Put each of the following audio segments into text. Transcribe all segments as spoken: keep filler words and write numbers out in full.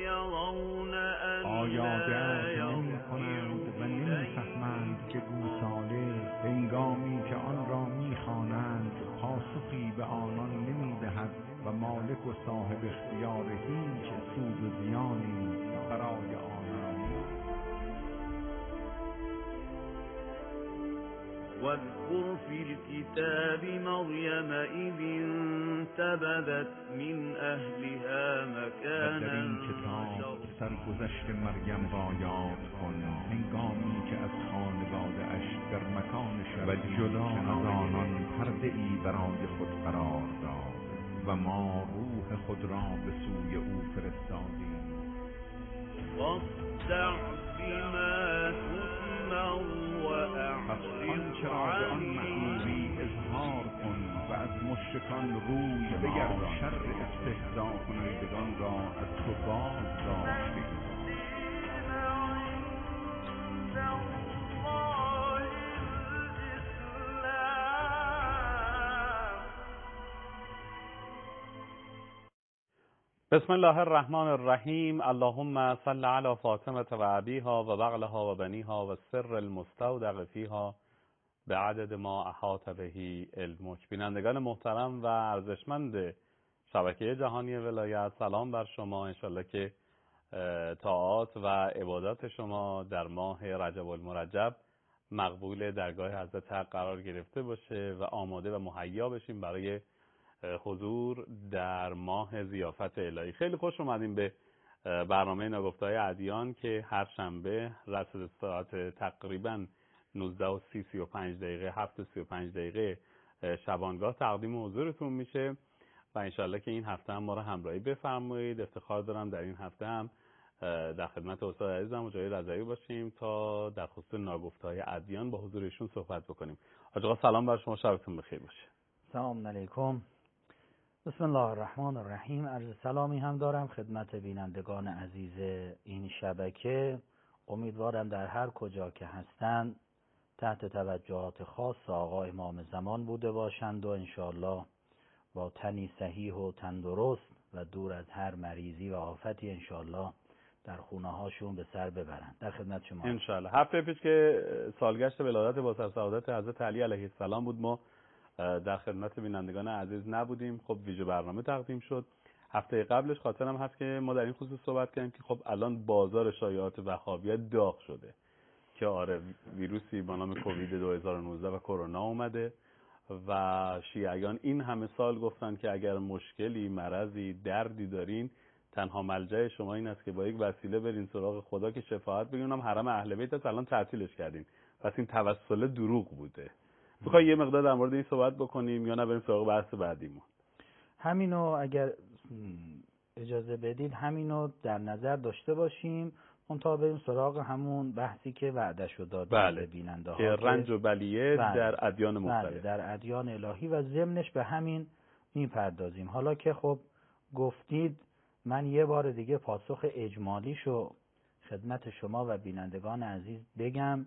آیا درک نمی کنند و نمی فهمند که گوساله هنگامی که آن را می خوانند پاسخی به آنان نمی دهد و مالک و صاحب اختیار هیچ سود و زیانی برای آنان نیست. واذكر في الكتاب مريم إذ انتبذت من أهلها مكانا و در این کتاب سرگذشت مریم را یاد کن هنگامی که از خانواده اش در مکان شرعی و جدا از آنان پرده ای برای خود قرار داد و ما روح خود را به سوی او فرستادیم. فاصدع بما تؤمر پس آنچه را به آن مأموری اظهار کن و از مشرکان روی بگردان. شر استهزا کنندگان را از تو باز داشتیم. بسم الله الرحمن الرحیم. اللهم صل علی فاطمه و ابیها و بغلها و بنیها و سر المستودع فیها به عدد ما احاط بهی علمک. بینندگان محترم و ارزشمند شبکه جهانی ولایت، سلام بر شما. انشالله که طاعات و عبادات شما در ماه رجب المرجب مقبول درگاه حضرت حق قرار گرفته باشه و آماده و مهیا بشیم برای حضور در ماه ضیافت الهی. خیلی خوش اومدیم به برنامه ناگفته‌های ادیان که هر شنبه رسد ساعت تقریباً نوزده و سی سی و پنج دقیقه هفت و سی و پنج دقیقه شبانگاه تقدیم حضورتون میشه و انشالله که این هفته هم ما رو همراهی بفرمایید. افتخار دارم در این هفته هم در خدمت استاد عزیزم و جای رضایی باشیم تا در خصوص ناگفته‌های ادیان با حضور ایشون صحبت بکنیم. حاج آقا سلام بر شما، شبتون بخیر باشه. سلام علیکم. بسم الله الرحمن الرحیم. عرض سلامی هم دارم خدمت بینندگان عزیز این شبکه. امیدوارم در هر کجا که هستند تحت توجهات خاص آقا امام زمان بوده باشند و انشاءالله با تنی صحیح و تندرست و دور از هر مریضی و آفتی انشاءالله در خونه هاشون به سر ببرند. در خدمت شما انشاءالله. هفته پیش که سالگشت ولادت با سعادت حضرت علی علیه السلام بود، ما در خدمت بینندگان عزیز نبودیم. خب ویژه برنامه تقدیم شد. هفته قبلش خاطرم هست که ما در این خصوص صحبت کردیم که خب الان بازار شایعات وهابیت داغ شده که آره ویروسی با نام کووید دو هزار و نوزده و کرونا اومده و شیعیان این همه سال گفتن که اگر مشکلی، مرضی، دردی دارین تنها ملجأ شما این است که با یک وسیله برین سراغ خدا که شفاعت بگیرین. هم حرم اهل بیت است، الان تعطیلش کردین. پس این توسل دروغ بوده. میخوای یه مقدار در مورد این صحبت بکنیم یا نه بریم سراغ بحث بعدیمون؟ همینو اگر اجازه بدید همینو در نظر داشته باشیم اون تا بریم سراغ همون بحثی که وعده شد دادیم بله. به بیننده ها که رنج و بلیه بله. در ادیان مختلف. بله. در ادیان الهی و ضمنش به همین میپردازیم. حالا که خب گفتید من یه بار دیگه پاسخ اجمالیشو خدمت شما و بینندگان عزیز بگم.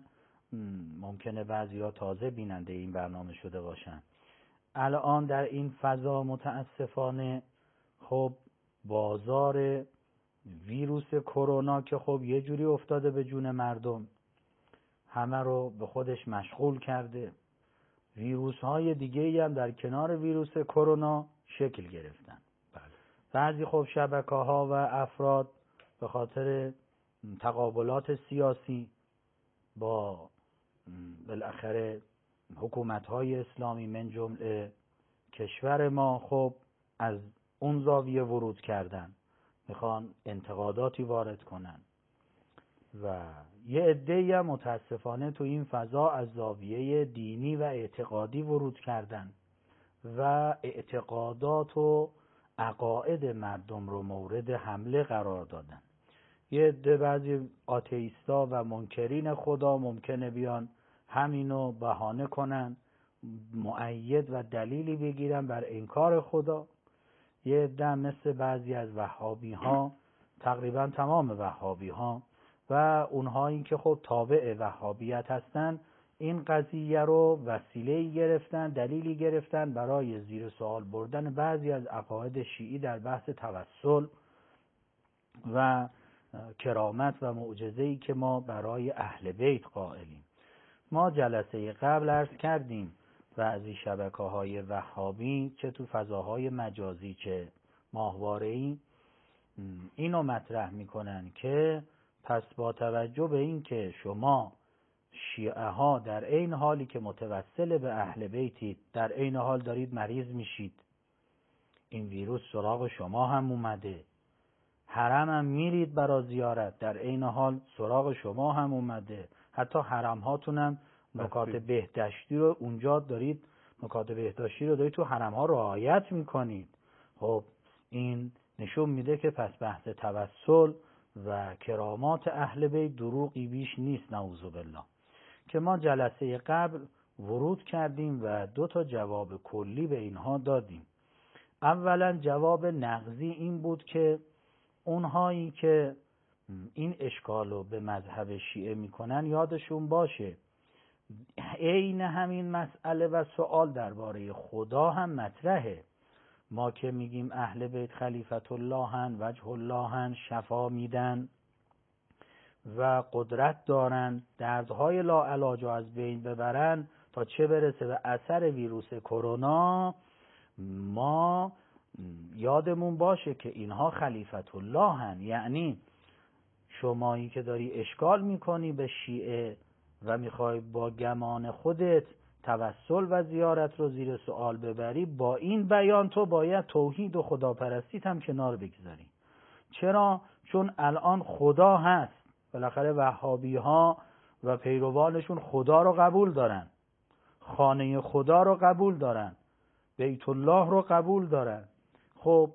ممکنه بعضیا تازه بیننده این برنامه شده باشن. الان در این فضا متاسفانه خب بازار ویروس کرونا که خب یه جوری افتاده به جون مردم، همه رو به خودش مشغول کرده. ویروس های دیگه هم در کنار ویروس کرونا شکل گرفتن. بله. بعضی خب شبکه ها و افراد به خاطر تقابلات سیاسی با بالاخره حکومت‌های اسلامی من جمله کشور ما خب از اون زاویه ورود کردن، میخوان انتقاداتی وارد کنن و یه عده‌ای هم متاسفانه تو این فضا از زاویه دینی و اعتقادی ورود کردن و اعتقادات و عقاید مردم رو مورد حمله قرار دادن. یه عده بعضی آتئیستا و منکرین خدا ممکنه بیان همینو بهانه کنن، مؤید و دلیلی بگیرن بر انکار خدا. یه عده مثل بعضی از وهابی ها، تقریبا تمام وهابی ها و اونهایی که خب تابع وهابیت هستن، این قضیه رو وسیله‌ای گرفتن، دلیلی گرفتن برای زیر سوال بردن بعضی از عقاید شیعی در بحث توسل و کرامت و معجزه‌ای که ما برای اهل بیت قائلیم. ما جلسه قبل عرض کردیم بعضی شبکه‌های وهابی چه تو فضاهای مجازی چه ماهواره‌ای اینو مطرح میکنن که پس با توجه به این که شما شیعه ها در عین حالی که متوسل به اهل بیتید در عین حال دارید مریض میشید، این ویروس سراغ شما هم اومده، حرم هم میرید برای زیارت در عین حال سراغ شما هم اومده، حتی حرم هاتون هم نکات بهداشتی رو اونجا دارید، نکات بهداشتی رو دارید تو حرم ها رعایت میکنید. خب این نشون میده که پس بحث توسل و کرامات اهل بیت دروغی بیش نیست، نعوذ بالله. که ما جلسه قبل ورود کردیم و دو تا جواب کلی به اینها دادیم. اولا جواب نقضی این بود که اونهایی که این اشکالو به مذهب شیعه میکنن یادشون باشه عین همین مسئله و سوال درباره خدا هم مطرحه. ما که میگیم اهل بیت خلیفت اللهن، وجه اللهن، شفا میدن و قدرت دارن دردهای لاعلاج از بین ببرن تا چه برسه به اثر ویروس کرونا، ما یادمون باشه که اینها خلیفت اللهن. یعنی شمایی که داری اشکال میکنی به شیعه و میخوای با گمان خودت توسل و زیارت رو زیر سوال ببری، با این بیان تو باید توحید و خداپرستیت هم کنار بگذاری. چرا؟ چون الان خدا هست، بالاخره وهابی ها و پیروانشون خدا رو قبول دارن، خانه خدا رو قبول دارن، بیت الله رو قبول دارن. خب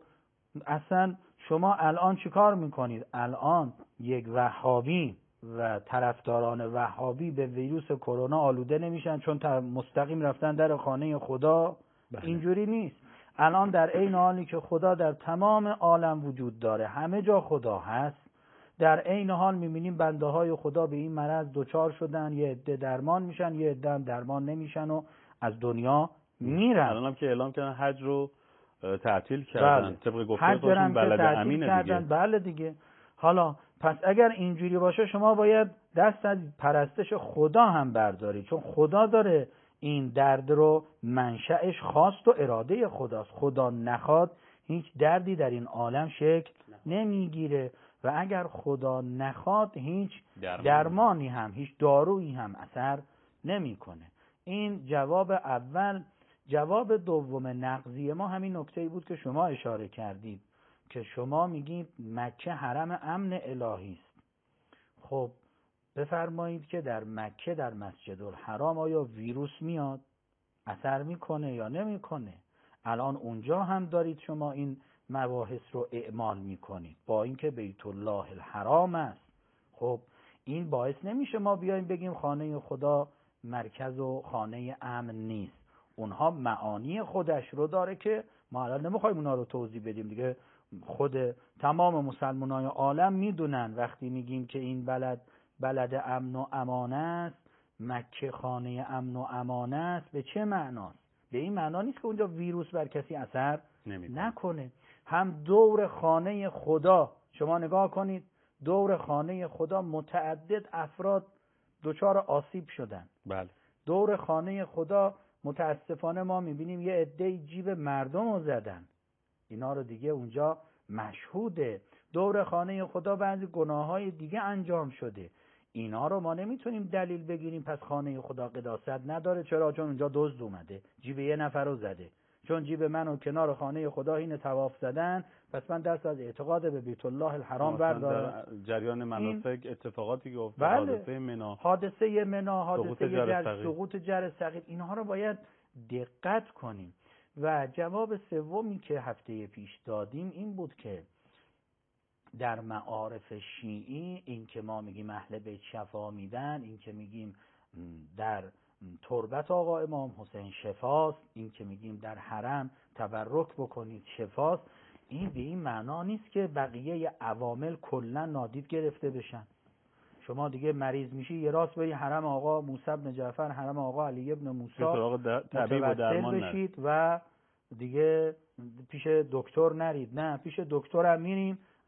اصلا شما الان چیکار میکنید؟ الان یک وهابی و طرفداران وهابی به ویروس کرونا آلوده نمیشن چون مستقیم رفتن در خانه خدا؟ بله. اینجوری نیست. الان در عین حالی که خدا در تمام عالم وجود داره، همه جا خدا هست، در عین حال میبینیم بنده های خدا به این مرض دوچار شدن، یه عده درمان میشن، یه عده هم درمان نمیشن و از دنیا میرن. الان هم که اعلام کردن حج رو تعطیل کردن. بله. طبق گفته خودشون بلد امینه دیگه. بله دیگه. حالا پس اگر اینجوری باشه شما باید دست از پرستش خدا هم بردارید، چون خدا داره این درد رو، منشأش خواست و اراده خداست. خدا نخواد هیچ دردی در این عالم شکل نمیگیره و اگر خدا نخواد هیچ درمان. درمانی هم، هیچ دارویی هم اثر نمیکنه. این جواب اول. جواب دوم نقضی ما همین نکته‌ای بود که شما اشاره کردید که شما میگید مکه حرم امن الهی است. خب بفرمایید که در مکه در مسجد الحرام آیا ویروس میاد؟ اثر میکنه یا نمیکنه؟ الان اونجا هم دارید شما این مباحث رو اعمال میکنید با اینکه بیت الله الحرام است. خب این باعث نمیشه ما بیایم بگیم خانه خدا مرکز و خانه امن نیست. اونها معانی خودش رو داره که ما الان نمیخوایم اونا رو توضیح بدیم دیگه. خود تمام مسلمانای عالم میدونن وقتی میگیم که این بلد بلد امن و امان است، مکه خانه امن و امان است، به چه معناست؟ به این معنا نیست که اونجا ویروس بر کسی اثر نمیکنه. نکنه. هم دور خانه خدا شما نگاه کنید، دور خانه خدا متعدد افراد دچار آسیب شدن. بله. دور خانه خدا متاسفانه ما میبینیم یه عده جیب مردم رو زدن. اینا رو دیگه اونجا مشهوده. دور خانه خدا بعضی گناههای دیگه انجام شده. اینا رو ما نمیتونیم دلیل بگیریم پس خانه خدا قداست نداره. چرا؟ چون اونجا دزد اومده جیب یه نفر رو زده. چون جیب منو کنار خانه خدا این طواف زدن پس من دست از اعتقاد به بیت الله الحرام بردارم. در جریان مناسک اتفاقاتی که افتاد، بله. حادثه منا، حادثه منا، حادثه جر سقوط جر ثقیل، اینها رو باید دقت کنیم. و جواب سومی که هفته پیش دادیم این بود که در معارف شیعی این که ما میگیم اهل بیت شفا میدن، این که میگیم در تربت آقا امام حسین شفاست، این که میگیم در حرم تبرک بکنید شفاست، این به این معنا نیست که بقیه عوامل کلا نادید گرفته بشن. شما دیگه مریض میشی یه راست بری حرم آقا موسی بن جعفر، حرم آقا علی ابن موسی طبیب و درمان بشید و دیگه پیش دکتر نرید. نه، پیش دکتر هم میریم،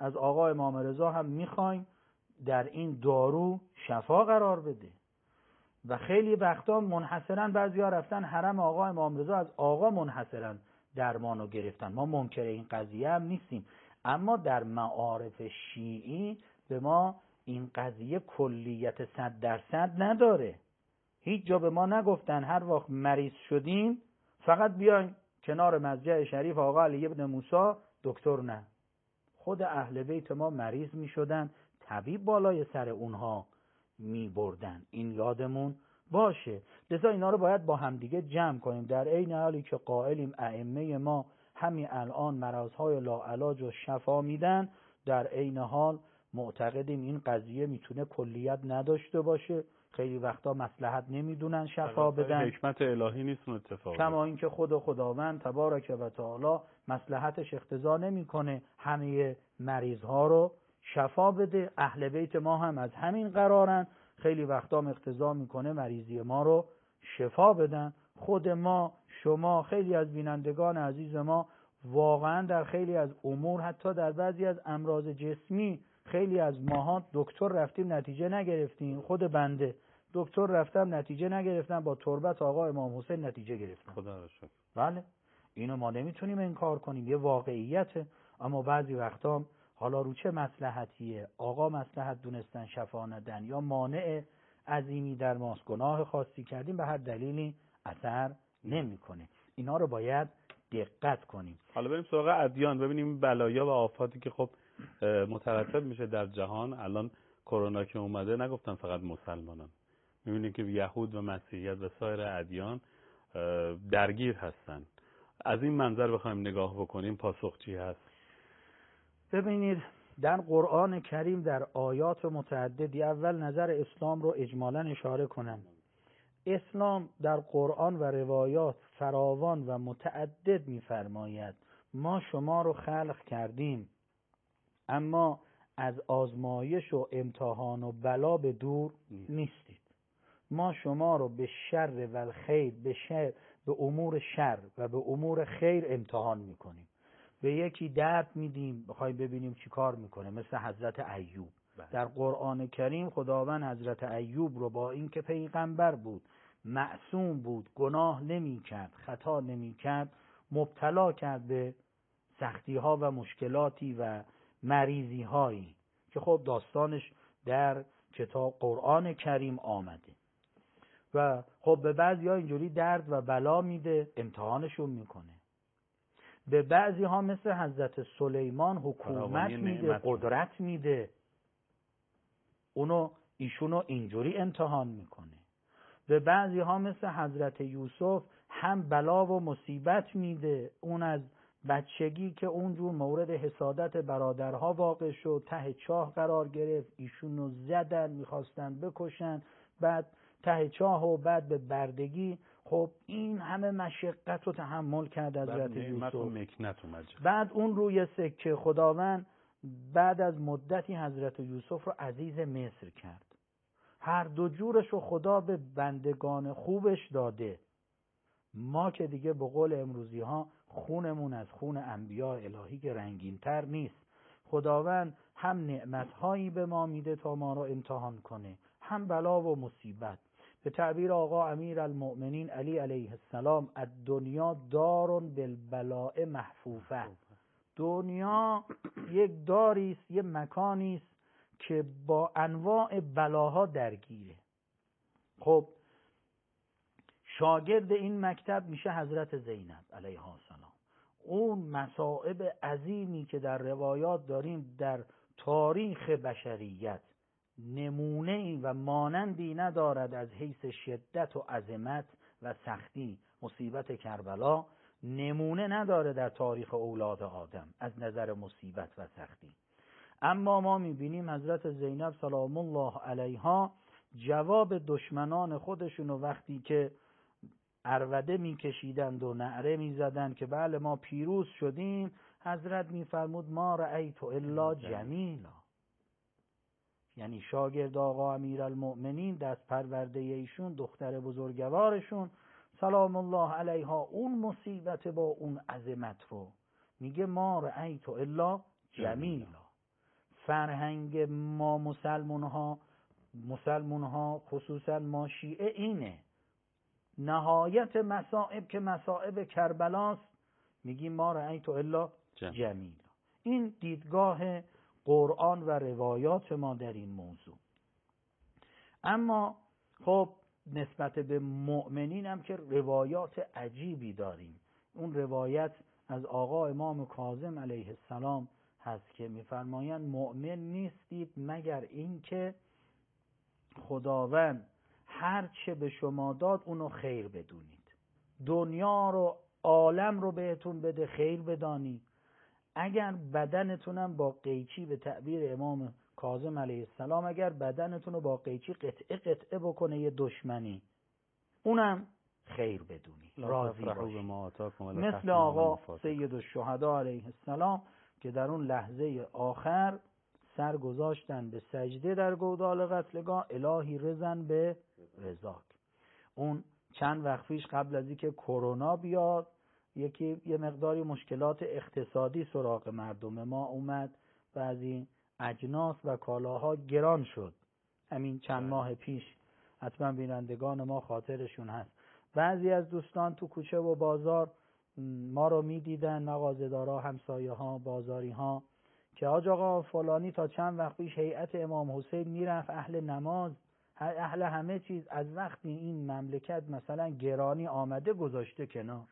از آقا امام رضا هم میخوایم در این دارو شفا قرار بده. و خیلی وقتا منحصرا بعضیا رفتن حرم آقا امام رضا از آقا منحصرا درمانو گرفتن. ما منکر این قضیه هم نیستیم، اما در معارف شیعی به ما این قضیه کلیت صد درصد نداره. هیچ جا به ما نگفتن هر وقت مریض شدیم فقط بیاین کنار مسجد شریف آقا علی ابن موسی دکتر. نه، خود اهل بیت ما مریض می شدن، طبیب بالای سر اونها می بردن. این یادمون باشه. لذا اینا رو باید با همدیگه جمع کنیم. در عین حالی که قائلیم ائمه ما همین الان مرضهای لاعلاج و شفا میدن، در عین حال معتقدیم این قضیه میتونه کلیت نداشته باشه. خیلی وقتا مصلحت نمیدونن شفا بدن، حکمت الهی نیست اون اتفاق. کما اینکه خود خداوند تبارک و تعالی مصلحتش اقتضا نمیکنه همه مریض ها رو شفا بده. اهل بیت ما هم از همین قرارن، خیلی وقتا اقتضا میکنه مریضی ما رو شفا بدن. خود ما، شما، خیلی از بینندگان عزیز ما واقعا در خیلی از امور، حتی در بعضی از امراض جسمی، خیلی از ماها دکتر رفتیم نتیجه نگرفتیم. خود بنده دکتر رفتم نتیجه نگرفتم، با تربت آقا امام حسین نتیجه گرفتم. خدا را شکر. بله، اینو ما نمیتونیم انکار کنیم، یه واقعیته. اما بعضی وقتا حالا رو چه مصلحتیه، آقا مصلحت دونستن شفا ندن یا مانع عظیمی در ماست، گناه خاصی کردیم، به هر دلیلی اثر نمیکنه. اینا رو باید دقت کنیم. حالا بریم سراغ ادیان، ببینیم بلایا و آفاتی که خب مترتب میشه در جهان. الان کرونا که اومده نگفتن فقط مسلمانان، میبینیم که یهود و مسیحیت و سایر ادیان درگیر هستن. از این منظر بخوایم نگاه بکنیم پاسخ چی هست؟ ببینید در قرآن کریم در آیات متعددی، اول نظر اسلام رو اجمالاً اشاره کنم. اسلام در قرآن و روایات فراوان و متعدد می‌فرماید ما شما رو خلق کردیم اما از آزمایش و امتحان و بلا به دور نیستید. ما شما رو به شر و الخیر، به شر، به امور شر و به امور خیر امتحان میکنیم. به یکی درد میدیم بخوای ببینیم چی کار میکنه، مثل حضرت ایوب. در قرآن کریم خداوند حضرت ایوب رو با اینکه پیغمبر بود، معصوم بود، گناه نمی کرد، خطا نمی کرد، مبتلا کرد به سختی ها و مشکلاتی و مریضی هایی که خب داستانش در کتاب قرآن کریم آمده. و خب به بعضی ها اینجوری درد و بلا میده، امتحانشون میکنه. به بعضی ها مثل حضرت سلیمان حکومت میده، قدرت میده، اونو ایشونو اینجوری امتحان میکنه. به بعضی ها مثل حضرت یوسف هم بلا و مصیبت میده، اون از بچگی که اونجور مورد حسادت برادرها واقع شد، ته چاه قرار گرفت، ایشونو زدن، میخواستن بکشن، بعد ته چاه و بعد به بردگی. خب این همه مشقت رو تحمل کرد حضرت یوسف. بعد اون روی سکه خداوند بعد از مدتی حضرت یوسف رو عزیز مصر کرد. هر دو جورش رو خدا به بندگان خوبش داده. ما که دیگه به قول امروزی ها خونمون از خون انبیاء الهی که رنگین تر نیست. خداوند هم نعمتهایی به ما میده تا ما رو امتحان کنه، هم بلا و مصیبت. به تعبیر آقا امیر المؤمنین علی علیه السلام، الدنیا دارون بالبلاء محفوفه. دنیا یک داری است، یک مکانی است که با انواع بلاها درگیره. خب شاگرد این مکتب میشه حضرت زینب علیها السلام. اون مصائب عظیمی که در روایات داریم در تاریخ بشریت نمونه ای و مانندی ندارد از حیث شدت و عظمت و سختی. مصیبت کربلا نمونه نداره در تاریخ اولاد آدم از نظر مصیبت و سختی. اما ما میبینیم حضرت زینب سلام الله علیها جواب دشمنان خودشون وقتی که عربده میکشیدند و نعره میزدند که بله ما پیروز شدیم، حضرت میفرمود ما رأیت الا جمیلا. یعنی شاگرد آقا امیرالمؤمنین، دست پرورده ایشون، دختر بزرگوارشون سلام الله علیها، اون مصیبت با اون عظمت رو میگه ما رأیت الا جمیلا. فرهنگ ما مسلمون ها مسلمون ها خصوصا ما شیعه اینه، نهایت مصائب که مصائب کربلاست میگیم ما رأیت الا جمیلا. این دیدگاه قرآن و روایات ما در این موضوع. اما خب نسبت به مؤمنین هم که روایات عجیبی داریم. اون روایت از آقا امام کاظم علیه السلام هست که میفرمایند مؤمن نیستید مگر اینکه خداوند هر چه به شما داد اونو خیر بدونید، دنیا رو عالم رو بهتون بده خیر بدانید. اگر بدنتونم با قیچی، به تعبیر امام کاظم علیه السلام، اگر بدنتون رو با قیچی قطعه قطعه بکنه یه دشمنی، اونم خیر بدونید، راضی باشید. مثل آقا سید الشهدا علیه السلام که در اون لحظه آخر سر گذاشتن به سجده در گودال قتلگاه، الهی رزن به رضاک. اون چند وقت پیش قبل از اینکه کرونا بیاد یکی یه مقداری مشکلات اقتصادی سراغ مردم ما اومد، بعضی اجناس و کالاها گران شد. همین چند ماه پیش حتما بینندگان ما خاطرشون هست. بعضی از دوستان تو کوچه و بازار ما رو میدیدن، مغازه‌دارا، همسایه ها، بازاری ها، که آج آقا فلانی تا چند وقت پیش هیئت امام حسین میرفت، اهل نماز، اهل همه چیز، از وقتی این مملکت مثلا گرانی آمده گذاشته کنار،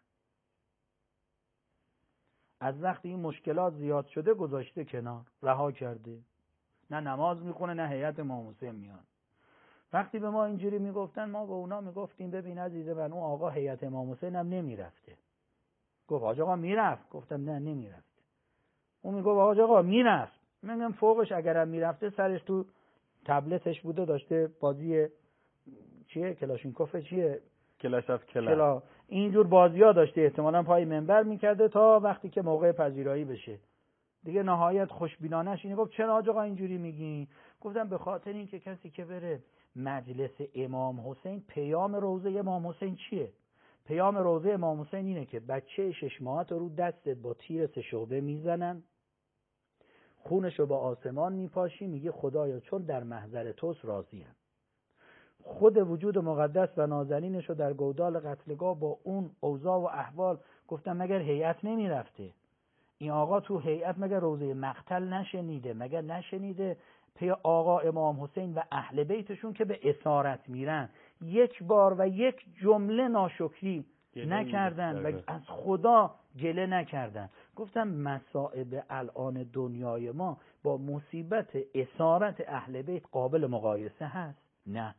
از وقتی این مشکلات زیاد شده گذاشته کنار، رها کرده، نه نماز میخونه نه هیئت امام حسین میان. وقتی به ما اینجوری میگفتن ما به اونا میگفتیم ببین عزیز من، اون آقا هیئت امام حسین هم نمیرفته. گفت آج آقا میرفت؟ گفتم نه نمیرفته. اون میگفت آج آقا میرفت. میگم فوقش اگرم میرفته سرش تو تبلتش بوده، داشته بازی چیه کلاشینکوف چیه کلاش از کلا کلا اینجور بازی‌ها داشته، احتمالاً پای منبر میکرده تا وقتی که موقع پذیرایی بشه. دیگه نهایت خوشبینانش اینه گفت چرا آج آقا اینجوری میگین؟ گفتم به خاطر این که کسی که بره مجلس امام حسین، پیام روضه امام حسین چیه؟ پیام روضه امام حسین اینه که بچه شش ماهت رو دستت با تیر سه شعبه میزنن، خونشو با آسمان میپاشی، میگه خدایا چون در محضر توست راضیم. خود وجود مقدس و نازنینشو در گودال قتلگاه با اون اوضاع و احوال. گفتم مگر هیئت نمیرفته؟ این آقا تو هیئت مگر روضه مقتل نشنیده؟ مگر نشنیده پی آقا امام حسین و اهل بیتشون که به اسارت میرن یک بار و یک جمله ناشکری نکردن و از خدا گله نکردن؟ گفتم مصائب الان دنیای ما با مصیبت اسارت اهل بیت قابل مقایسه هست؟ نه.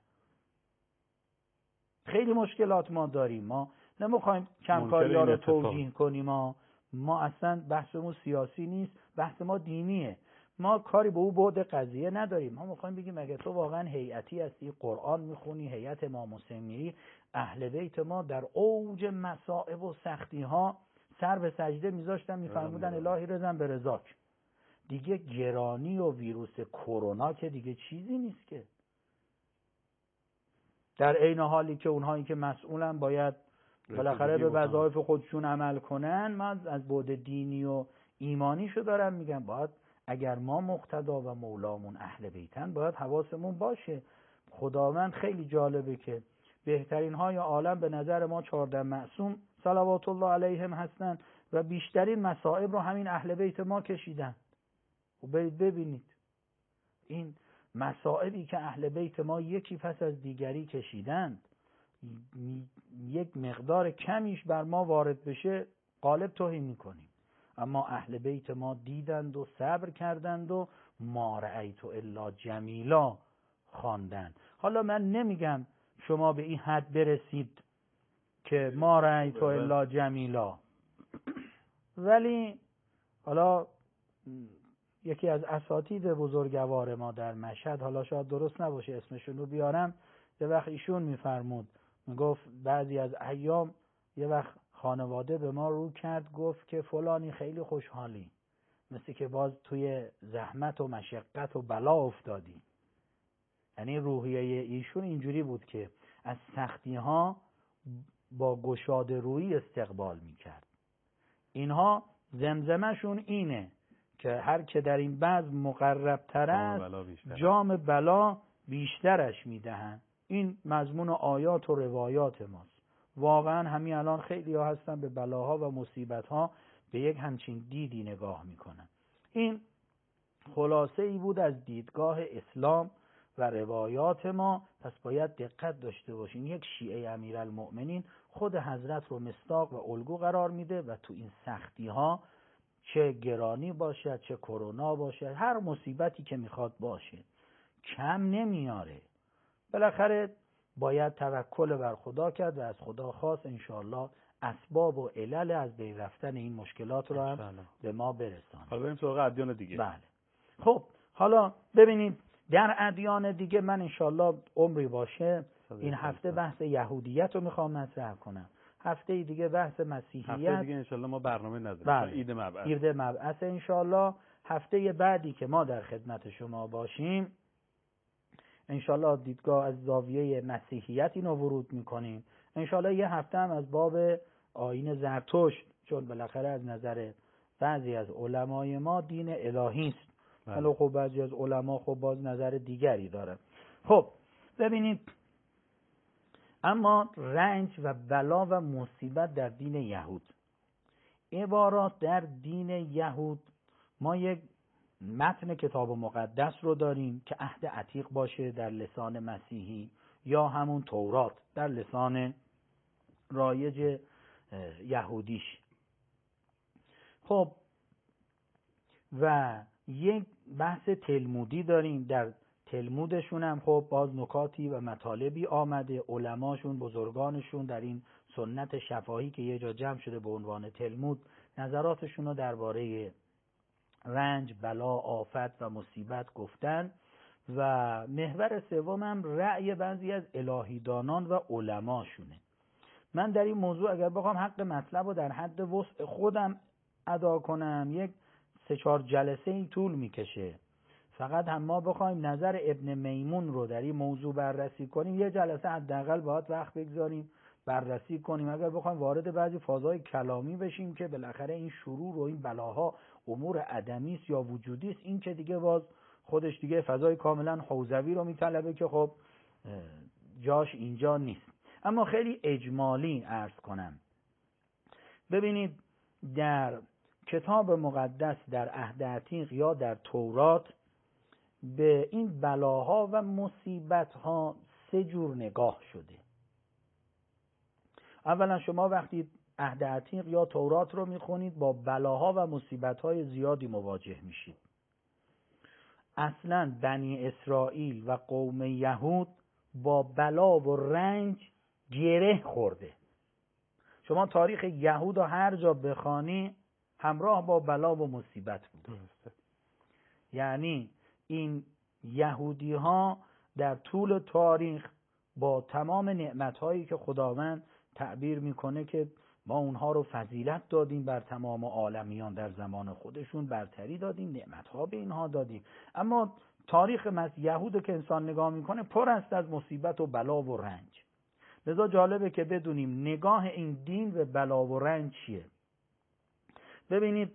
خیلی مشکلات ما داریم. ما نمیخوایم کمکاری ها رو توجیه کنیم، ما ما اصلا بحثمون سیاسی نیست، بحث ما دینیه. ما کاری به او بعد قضیه نداریم. ما میخوایم بگیم اگه تو واقعا هیئتی هستی، قرآن میخونی، هیئت امام حسین میری، اهل بیت ما در اوج مصائب و سختی ها سر به سجده میذاشتن، میفرمودن الهی رضا به رضاک. دیگه گرانی و ویروس کرونا که دیگه چیزی نیست که. در عین حالی که اونهایی که مسئولن باید بالاخره به وظایف خودشون عمل کنن، من از بعد دینی و ایمانیشو دارم میگم، باید اگر ما مقتدا و مولامون اهل بیتن باید حواسمون باشه. خداوند خیلی جالبه که بهترین های عالم به نظر ما چهارده معصوم صلوات الله علیهم هستن و بیشترین مصائب رو همین اهل بیت ما کشیدن. و برید ببینید این مصائبی که اهل بیت ما یکی پس از دیگری کشیدند، یک مقدار کمیش بر ما وارد بشه غالب توهین میکنیم، اما اهل بیت ما دیدند و صبر کردند و ما رأیت الا جمیلا خواندند. حالا من نمیگم شما به این حد برسید که ما رأیت الا جمیلا، ولی حالا یکی از اساتید بزرگوار ما در مشهد، حالا شاید درست نباشه اسمشون رو بیارم، یه وقت ایشون میفرمود، میگفت بعضی از ایام یه وقت خانواده به ما رو کرد، گفت که فلانی خیلی خوشحالی، مثل که باز توی زحمت و مشقت و بلا افتادی. یعنی روحیه ایشون اینجوری بود که از سختی ها با گشاده رویی استقبال میکرد. اینها زمزمشون اینه که هر که در این بزم مقربتر است جام بلا بیشترش میدهند. این مضمون آیات و روایات ماست. واقعا همین الان خیلی ها هستن به بلاها و مصیبت ها به یک همچین دیدی نگاه میکنن. این خلاصه ای بود از دیدگاه اسلام و روایات ما. پس باید دقت داشته باشین. یک شیعه امیرالمؤمنین خود حضرت رو مصداق و الگو قرار میده و تو این سختی ها، چه گرانی باشد چه کرونا باشد، هر مصیبتی که میخواد باشه، کم نمیاره. بالاخره باید توکل بر خدا کرد و از خدا خواست انشاءالله اسباب و علل از بین رفتن این مشکلات رو هم به ما برسانه. حالا بریم سراغ ادیان دیگه. بله. خب حالا ببینید در ادیان دیگه من انشاءالله عمری باشه این هفته بحث یهودیت رو میخوام مطرح کنم، هفته دیگه بحث مسیحیت، هفته دیگه انشاءالله ما برنامه نداریم. بله. عید مبعث عید مبعث انشاءالله. هفته بعدی که ما در خدمت شما باشیم انشاءالله دیدگاه از زاویه مسیحیت اینو ورود میکنیم. انشاءالله یه هفته هم از باب آیین زرتشت، چون بالاخره از نظر بعضی از علمای ما دین الهی است. حالا خب بعضی از علما خب باز نظر دیگری دارن. خب ببینید، اما رنج و بلا و مصیبت در دین یهود، عبارات در دین یهود، ما یک متن کتاب مقدس رو داریم که عهد عتیق باشه در لسان مسیحی، یا همون تورات در لسان رایج یهودیش. خب و یک بحث تلمودی داریم. در تلمودشون هم خب باز نکاتی و مطالبی آمده. علماشون، بزرگانشون در این سنت شفاهی که یه جا جمع شده به عنوان تلمود، نظراتشون رو درباره رنج، بلا، آفت و مصیبت گفتن. و محور سوم هم رأی بعضی از الهیدانان و علماشونه. من در این موضوع اگر بخوام حق مطلب رو در حد وسع خودم ادا کنم یک سه چهار جلسه این طول میکشه. فقط هم ما بخوایم نظر ابن میمون رو در این موضوع بررسی کنیم یه جلسه حداقل باید وقت بگذاریم بررسی کنیم. اگر بخوایم وارد بعضی فازهای کلامی بشیم که بالاخره این شرور و این بلاها امور عدمی است یا وجودی است، این که دیگه باز خودش دیگه فضای کاملا حوزوی رو میطلبه که خب جاش اینجا نیست. اما خیلی اجمالی عرض کنم. ببینید در کتاب مقدس، در عهد عتیق یا در تورات، به این بلاها و مصیبتها سه جور نگاه شده. اولا شما وقتی عهد عتیق یا تورات رو میخونید با بلاها و مصیبتهای زیادی مواجه میشید. اصلا بنی اسرائیل و قوم یهود با بلا و رنج گره خورده. شما تاریخ یهود رو هر جا بخوانی همراه با بلا و مصیبت بوده. یعنی این یهودی ها در طول تاریخ با تمام نعمتهایی که خداوند تعبیر میکنه که ما اونها رو فضیلت دادیم بر تمام عالمیان، در زمان خودشون برتری دادیم، نعمتها به اینها دادیم، اما تاریخ مس یهود که انسان نگاه میکنه پر است از مصیبت و بلا و رنج. لذا جالبه که بدونیم نگاه این دین به بلا و رنج چیه. ببینید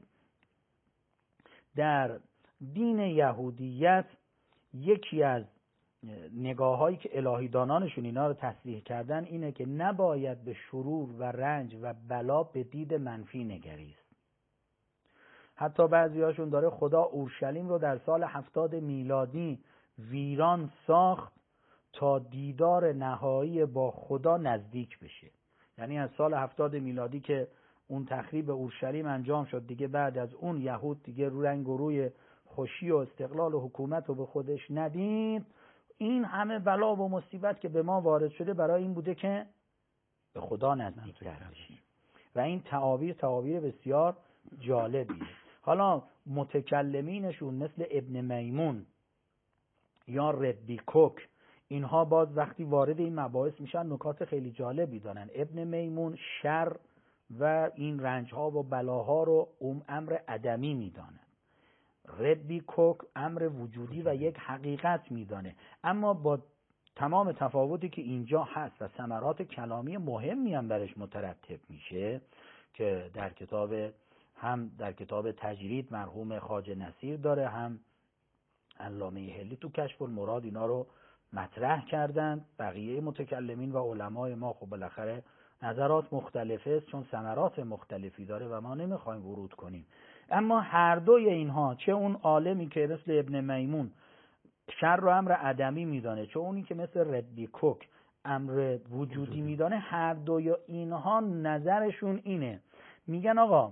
در دین یهودیت یکی از نگاه هایی که الهیدانانشون اینا رو تصریح کردن اینه که نباید به شرور و رنج و بلا به دید منفی نگریست. حتی بعضی هاشون داره خدا اورشلیم رو در سال هفتاد میلادی ویران ساخت تا دیدار نهایی با خدا نزدیک بشه. یعنی از سال هفتاد میلادی که اون تخریب اورشلیم انجام شد، دیگه بعد از اون یهود دیگه رو رنگ و روی خوشی و استقلال و حکومت رو به خودش ندید. این همه بلا و مصیبت که به ما وارد شده برای این بوده که به خدا نزدیک بشیم. و این تعابیر تعابیر بسیار جالبیه. حالا متکلمینشون مثل ابن میمون یا ربی کوک، اینها باز وقتی وارد این مباحث میشن نکات خیلی جالبی دارن. ابن میمون شر و این رنجها و بلاها رو ام امر عدمی میدانه. ربی کوک امر وجودی و یک حقیقت میدانه. اما با تمام تفاوتی که اینجا هست و ثمرات کلامی مهمی هم برش مترتب میشه که در کتاب هم در کتاب تجرید مرحوم خواجه نصیر داره، هم علامه حلی تو کشف المراد اینا رو مطرح کردند. بقیه متکلمین و علمای ما خب بالاخره نظرات مختلفه است، چون ثمرات مختلفی داره و ما نمیخوایم ورود کنیم. اما هر دوی اینها، چه اون عالمی که مثل ابن میمون شر رو امر عدمی میدانه، چه اونی که مثل ردی کوک امر وجودی میدانه، هر دوی اینها نظرشون اینه، میگن آقا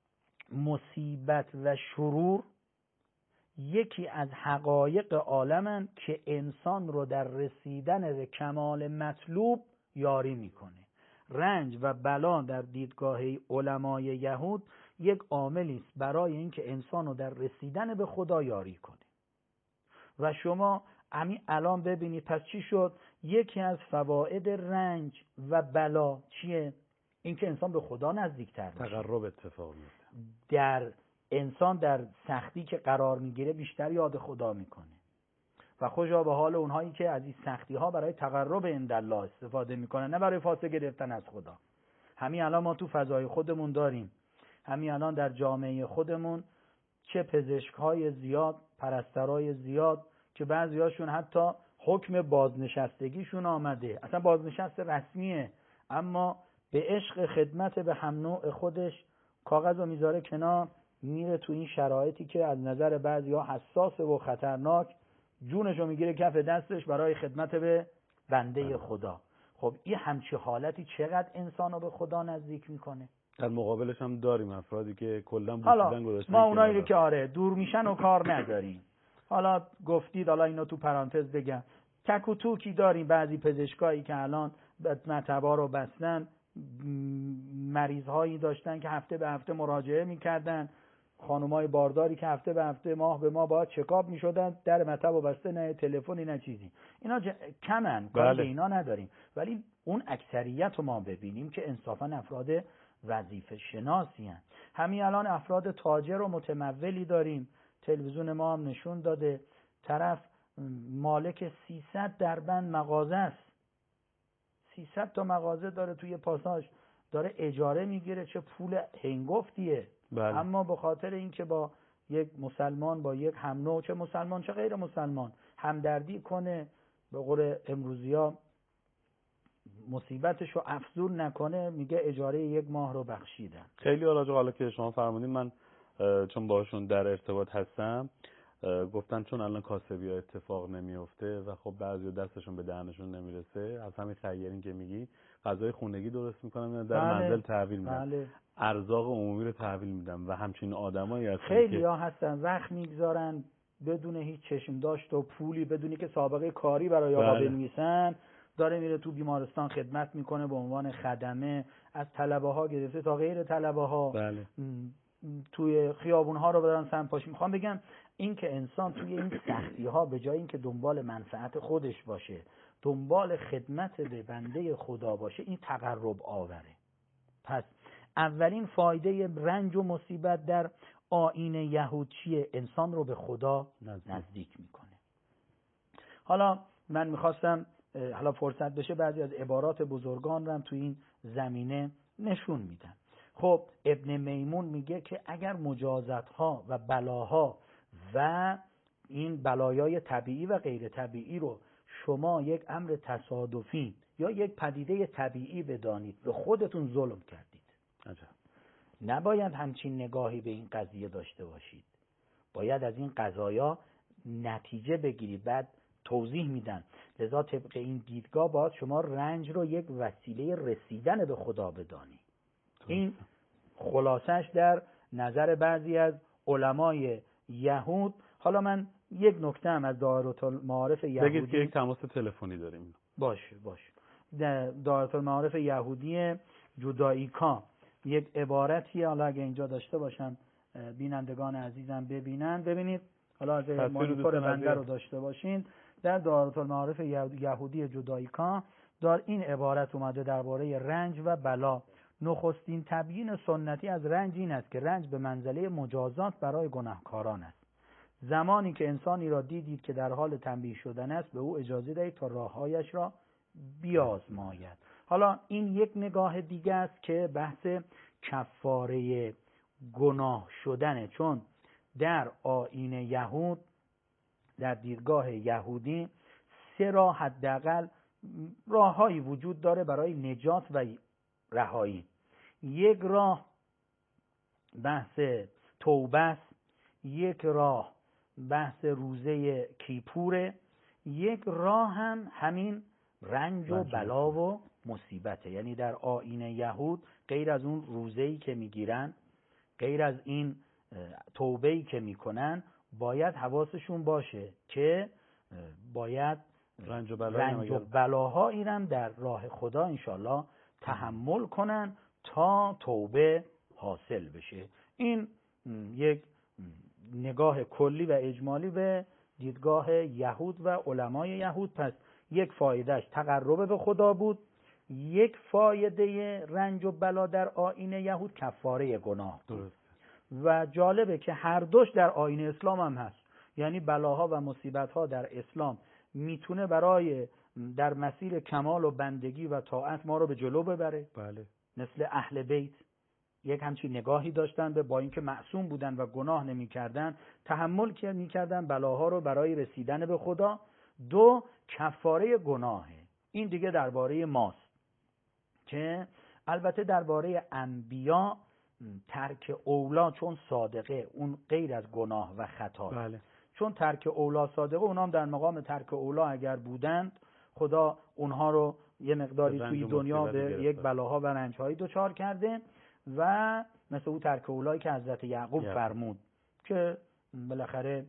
مصیبت و شرور یکی از حقایق عالمن که انسان رو در رسیدن به کمال مطلوب یاری میکنه. رنج و بلا در دیدگاه علمای یهود یک عاملی است برای اینکه انسان رو در رسیدن به خدا یاری کنه. و شما همین الان ببینید پس چی شد؟ یکی از فواید رنج و بلا چیه؟ اینکه انسان به خدا نزدیکتر میشه. تقرب اتفاق میفته. در انسان در سختی که قرار میگیره بیشتر یاد خدا میکنه و خوشا به حال اونهایی که از این سختی ها برای تقرب اندالله استفاده میکنن، نه برای فاصله گرفتن از خدا. همین الان ما تو فضای خودمون داریم، همین الان در جامعه خودمون چه پزشک های زیاد، پرستارای زیاد که بعضی هاشون حتی حکم بازنشستگیشون آمده، اصلا بازنشست رسمیه، اما به عشق خدمت به هم نوع خودش کاغذ رو میذاره کنار، میره تو این شرایطی که از نظر بعضی ها حساس و خطرناک، جونشو میگیره کف دستش برای خدمت به بنده خدا. خب این همچی حالتی چقدر انسانو به خدا نزدیک میکنه؟ در مقابلش هم داریم افرادی که کلا بوسیدن گذاشتن. ما اونایی رو که آره دور میشن و کار نداریم. حالا گفتید، حالا اینو تو پرانتز بگم، تک و توکی داریم بعضی پزشکایی که الان مطبا رو بستن، مریض هایی داشتن که هفته به هفته مراجعه میکردن، خانمای بارداری که هفته به هفته ماه به ماه باید چکاپ میشدن، در مطب و بسته، نه تلفنی نه چیزی. اینا ج... کمن، کاری به اینا نداریم، ولی اون اکثریت رو ما ببینیم که انصافا افراد وظیفه شناسی هستند. همین الان افراد تاجر و متمولی داریم، تلویزیون ما هم نشون داده، طرف مالک سیصد دربند مغازه است، سیصد تا مغازه داره توی پاساژ، داره اجاره میگیره، چه پول هنگفتیه. بله. اما به خاطر اینکه با یک مسلمان، با یک هم نوع، چه مسلمان چه غیر مسلمان، همدردی کنه، به قول امروزیا مصیبتش رو افزون نکنه، میگه اجاره یک ماه رو بخشیدن. خیلی عالی. حالا که شما فرمودین، من چون باشون در ارتباط هستم، گفتن چون الان کاسبی ها اتفاق نمیفته و خب بعضی دستشون به دهنشون نمیرسه، از همین خیرین که میگی غذای خونگی درست میکنن، در بله. منزل تحویل میدن، بله. ارزاق عمومی رو تحویل میدن و همچین آدمایی هستن خیلی ها هستن وقت میگذارن بدون هیچ چشم داشت و پولی، بدونی که سابقه کاری برای آقا بله. بنویسن، داره میره تو بیمارستان خدمت میکنه به عنوان خدمه، از طلبه ها گرفته تا غیر طلبه ها، بله. توی خیابون ها رو بدن سمپاشی. میخوام بگم این که انسان توی این سختی ها به جای اینکه دنبال منفعت خودش باشه، دنبال خدمت به بنده خدا باشه، این تقرب آوره. پس اولین فایده رنج و مصیبت در آیین یهود چیه؟ انسان رو به خدا نزدیک, نزدیک میکنه. حالا من میخواستم حالا فرصت بشه بعضی از عبارات بزرگان رو هم توی این زمینه نشون میدم. خب ابن میمون میگه که اگر مجازات ها و بلاها و این بلایای طبیعی و غیر طبیعی رو شما یک امر تصادفی یا یک پدیده طبیعی بدانید، به خودتون ظلم کردید. عجب. نباید همچین نگاهی به این قضیه داشته باشید، باید از این قضایا نتیجه بگیرید. بعد توضیح میدن، لذا طبق این دیدگاه باید شما رنج رو یک وسیله رسیدن به خدا بدانید. این خلاصش در نظر بعضی از علمای یهود. حالا من یک نکته هم از دائره المعارف یهودی بگید که یک تماس تلفنی داریم. باشه باشه. در دائره المعارف یهودی جدائیکا یک عبارتی، حالا اگه اینجا داشته باشم بینندگان عزیزم ببینن، ببینید حالا از مانیتور بنده رو داشته باشین، در دائره المعارف یهودی جدائیکا در این عبارت اومده درباره رنج و بلا: نخستین تبیین سنتی از رنج این است که رنج به منزله مجازات برای گناهکاران است. زمانی که انسانی را دیدید که در حال تنبیه شدن است، به او اجازه دهید تا راههایش را بیازماید. حالا این یک نگاه دیگه است که بحث کفاره گناه شدنه، چون در آیین یهود، در دیدگاه یهودی سه راه حداقل راههایی وجود داره برای نجات و رهایی. یک راه بحث توبه است، یک راه بحث روزه کیپوره، یک راه هم همین رنج و بلا و مصیبته. یعنی در آیین یهود غیر از اون روزه‌ای که میگیرن، غیر از این توبه‌ای که میکنن، باید حواسشون باشه که باید رنج و, بلا رنج و بلاهایی هم در راه خدا انشالله تحمل کنن تا توبه حاصل بشه. این یک نگاه کلی و اجمالی به دیدگاه یهود و علمای یهود. پس یک فایدهش تقرب به خدا بود، یک فایده رنج و بلا در آیین یهود کفاره گناه بود. و جالبه که هر دوش در آیین اسلام هم هست. یعنی بلاها و مصیبتها در اسلام میتونه برای در مسیر کمال و بندگی و طاعت ما رو به جلو ببره. بله. مثل اهل بیت یک همچین نگاهی داشتن، به با اینکه معصوم بودن و گناه نمی کردن تحمل می کردن بلاها رو برای رسیدن به خدا. دو، کفاره گناهه. این دیگه درباره ماست که البته درباره انبیا ترک اولا، چون صادقه اون غیر از گناه و خطا. بله. چون ترک اولا صادقه، اونا هم در مقام ترک اولا اگر بودند خدا اونها رو یه مقداری توی دنیا به یک بلاها و رنجهایی دچار کرده و مثل اون ترک اولایی که حضرت یعقوب یعقوب فرمود که بالاخره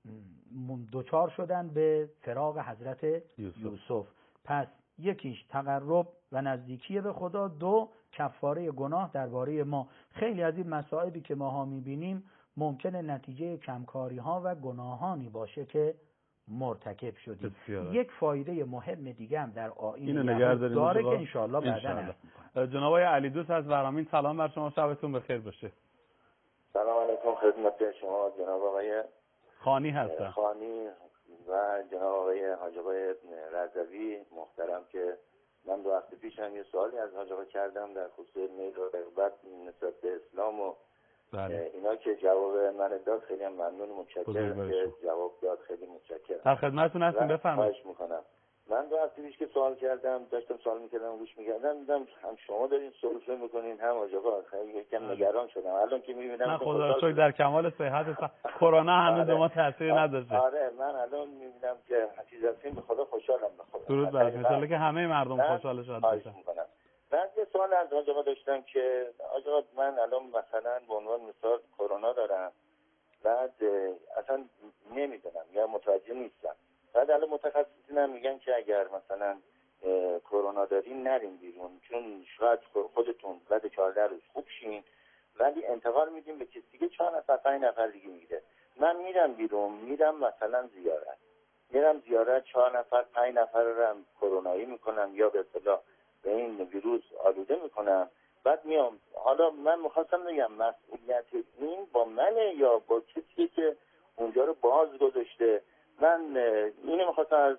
دچار شدن به فراق حضرت یوسف. یوسف. پس یکیش تقرب و نزدیکی به خدا، دو کفاره گناه درباره ما. خیلی از این مصائبی که ماها میبینیم ممکنه نتیجه کمکاری ها و گناهانی باشه که مرتکب شدیم. یک فایده مهم دیگه هم در آیین یهود داره که انشاءالله بعدا عرض می‌کنم. جناب آقای علی دوست از ورامین، سلام بر شما، شبتون بخیر باشه. سلام علیکم خدمت شما جناب آقای خانی هستم. خانی و جناب آقای حاج آقای رضوی محترم که من دو هفته پیش هم یه سوالی از حاج آقا کردم در خصوص میل و رغبت نسبت به اسلام و بله. اینا که جواب من داد خیلی هم ممنون و متشکرم که جواب داد. خیلی متشکرم. در خدمتتون هستم، بفرمایید. خواهش میکنم. من دو هفته پیش که سوال کردم، داشتم سوال میکردم گوش میکردم، دیدم هم شما دارین سوال میکنین هم حاج آقا. خیلی یکم نگران شدم. الان که میبینم من خدا رو شکر در کمال صحت، کرونا هنوز به ما تاثیر نداشته. آره من الان میبینم که چیز هستین، به خدا خوشحالم. به خدا درود بر شما. ان شاءالله که همه مردم خوشحال شاد باشن. من یه سوال از حاج آقا داشتم که حاج آقا من الان مثلا به عنوان مثال کرونا دارم، بعد اصلا نمیدونم یا متوجه نیستم، بعد الان متخصصین هم میگن که اگر مثلا کرونا دارین نرین بیرون، چون شاید خودتون بعد چهارده روز خوب شین ولی انتقال میدیم به کسی دیگه، چهار نفر پنج نفر دیگه میگیره. من میرم بیرون، میرم مثلا زیارت، میرم زیارت چهار نفر پنج نفر رو هم کرونایی میکنم یا به اصطلاح به این ویروس آلوده میکنم، بعد میام. حالا من میخواستم بگم مسئولیت این با منه یا با کسی که اونجا رو باز گذاشته؟ من اینو میخواستم از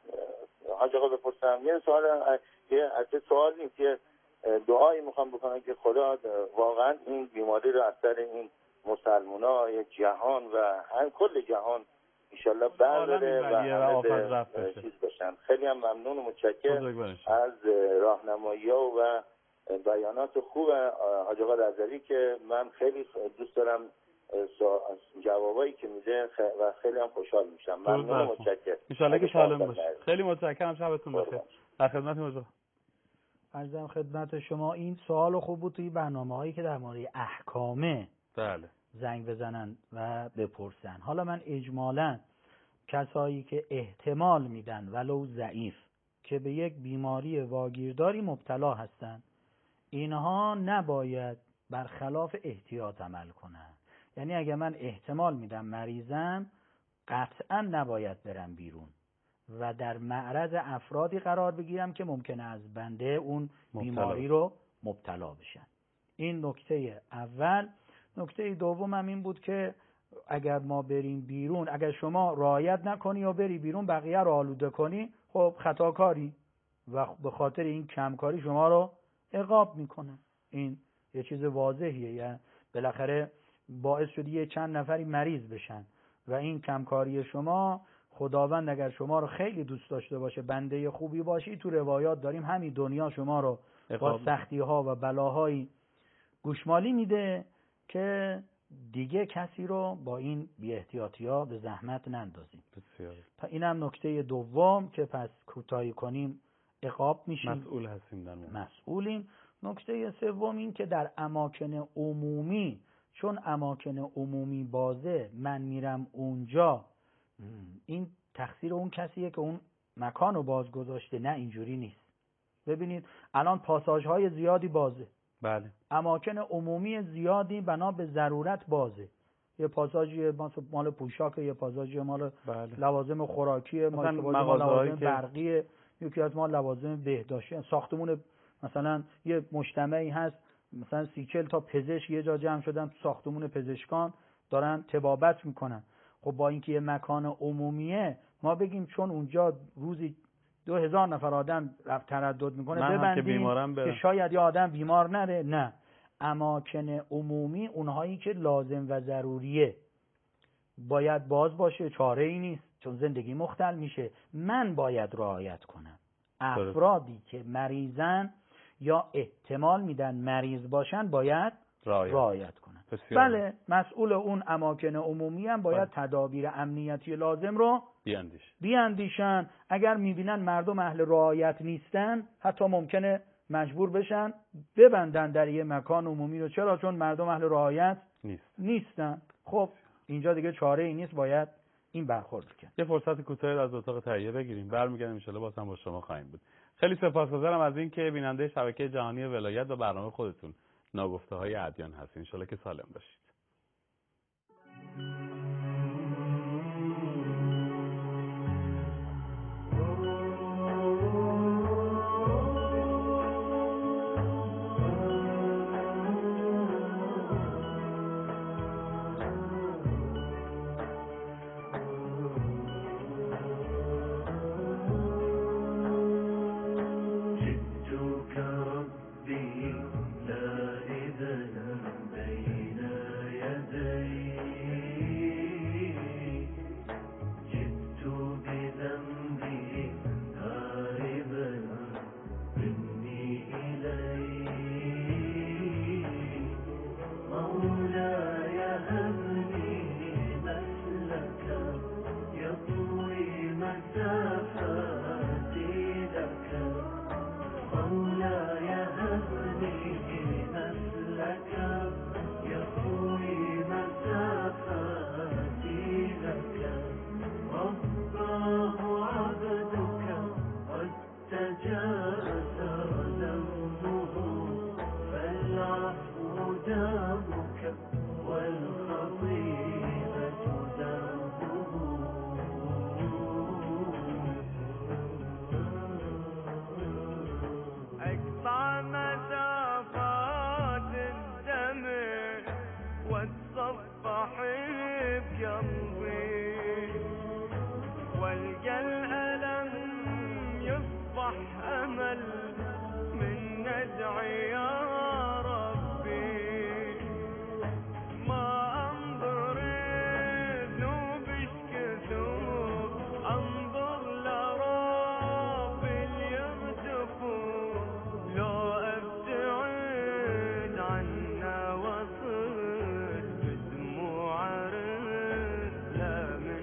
حاج آقا بپرسم. یه سوال یه اصلا سوال نیست، یه دعایی میخوام بکنم که خدا واقعا این بیماری رو از سر این مسلمانای جهان و هم کل جهان انشالله برداره و همه چیز باشن. خیلی هم ممنون و متشکرم از راهنمایی ها و بیانات خوب حاج آقا رضوی که من خیلی دوست دارم جوابایی که میده و خیلی هم خوشحال میشم. ممنون و متشکرم. انشالله که سالم باشه. خیلی متشکرم، شبتون بخیر. در خدمت شما. عرضم خدمت شما این سوال خوب بود توی برنامه‌هایی که در مورد احکامه بله زنگ بزنن و بپرسن. حالا من اجمالاً کسایی که احتمال میدن ولو ضعیف که به یک بیماری واگیرداری مبتلا هستن، اینها نباید برخلاف احتیاط عمل کنن. یعنی اگه من احتمال میدم مریضم، قطعا نباید برم بیرون و در معرض افرادی قرار بگیرم که ممکنه از بنده اون بیماری رو مبتلا بشن. این نکته اول. نکته دوم هم این بود که اگر ما بریم بیرون، اگر شما رعایت نکنی و بری بیرون بقیه رو آلوده کنی، خب خطاکاری و به خاطر این کمکاری شما رو عقاب میکنه. این یه چیز واضحیه. یعنی بالاخره باعث شدی یه چند نفری مریض بشن و این کمکاری شما، خداوند اگر شما رو خیلی دوست داشته باشه، بنده خوبی باشی، تو روایات داریم همین دنیا شما رو با سختی ها و بلاهایی گوشمالی میده که دیگه کسی رو با این بی احتیاطی ها به زحمت نندازیم. بسیار. اینم نکته دوم که پس کوتاهی کنیم عقاب میشیم، مسئول هستیم در مورد. مسئولیم. نکته سوم این که در اماکن عمومی، چون اماکن عمومی بازه، من میرم اونجا، این تقصیر اون کسیه که اون مکان رو باز گذاشته. نه، اینجوری نیست. ببینید الان پاساژهای زیادی بازه، بله، اماکن عمومی زیادی بنا به ضرورت بازه. یه پاساژی مال پوشاک، یه پاساژی مال بله. لوازم خوراکی، مثلا مال لوازم که... برقی، یکی از ما لوازم بهداشتی. ساختمون مثلا یه مجتمعی هست، مثلا سی چل تا پزشک یه جا جمع شدن تو ساختمون پزشکان دارن طبابت میکنن. خب با اینکه یه مکان عمومیه، ما بگیم چون اونجا روزی دو هزار نفر آدم رفت تردد میکنه ببندیم که, که شاید یه آدم بیمار نره. نه، اماکن عمومی اونهایی که لازم و ضروریه باید باز باشه، چاره ای نیست، چون زندگی مختل میشه. من باید رعایت کنم. افرادی که مریضن یا احتمال میدن مریض باشن باید رعایت, رعایت کنن. بله، مسئول اون اماکن عمومی هم باید بله. تدابیر امنیتی لازم رو بیاندیش. بیاندیشن. اگر میبینن مردم اهل رعایت نیستن، حتی ممکنه مجبور بشن ببندن در یه مکان عمومی رو. چرا؟ چون مردم اهل رعایت نیست. نیستن. خب اینجا دیگه چاره ای نیست، باید این برخورد کنیم. یه فرصت کوتاهی از اتاق تهیه بگیریم، برمیگردیم ان شاءالله باز هم با شما خواهیم بود. خیلی سپاسگزارم از اینکه بیننده شبکه جهانی ولایت و برنامه خودتون ناگفته‌های ادیان هستین. ان شاءالله که سالم باشید.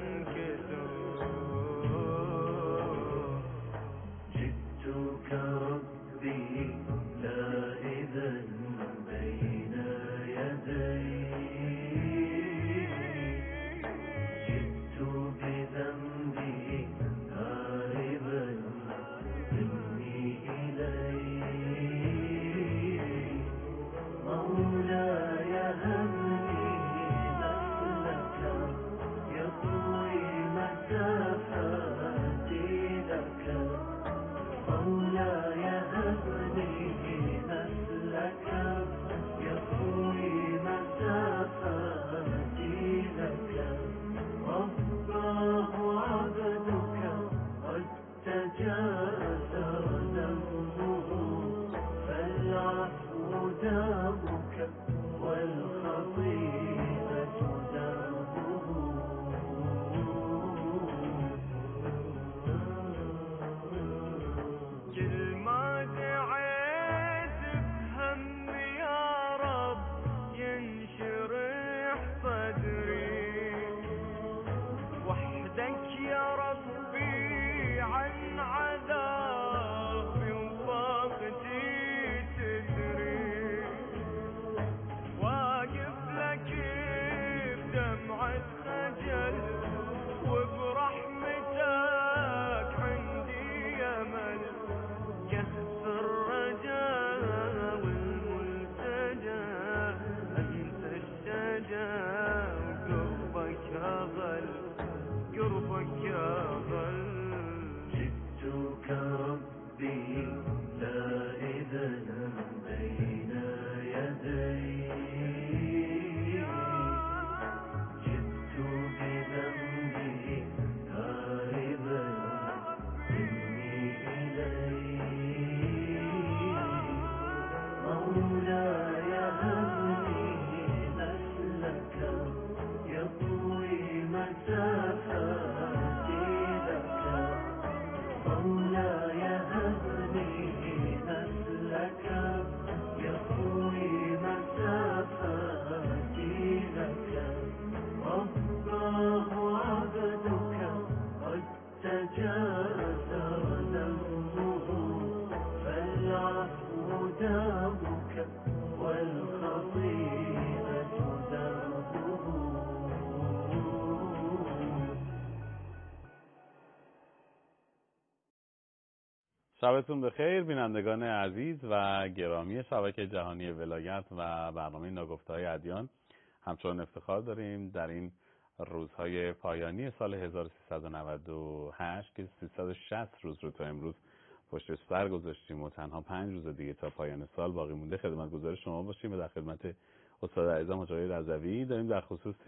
Go. جاز ذنبه فالعفو داؤك والخطيئة دربه. شبتون بخیر بینندگان عزیز و گرامی شبکه جهانی ولایت و برنامه ناگفته‌های ادیان. همچنان افتخار داریم در این روزهای پایانی سال هزار و سیصد و نود و هشت که سیصد و شصت روز رو تا امروز پشت سر گذاشتیم و تنها پنج روز دیگه تا پایان سال باقی مونده خدمتگزار شما باشیم و در خدمت استاد عزیزم حاج آقای رضوی داریم در خصوص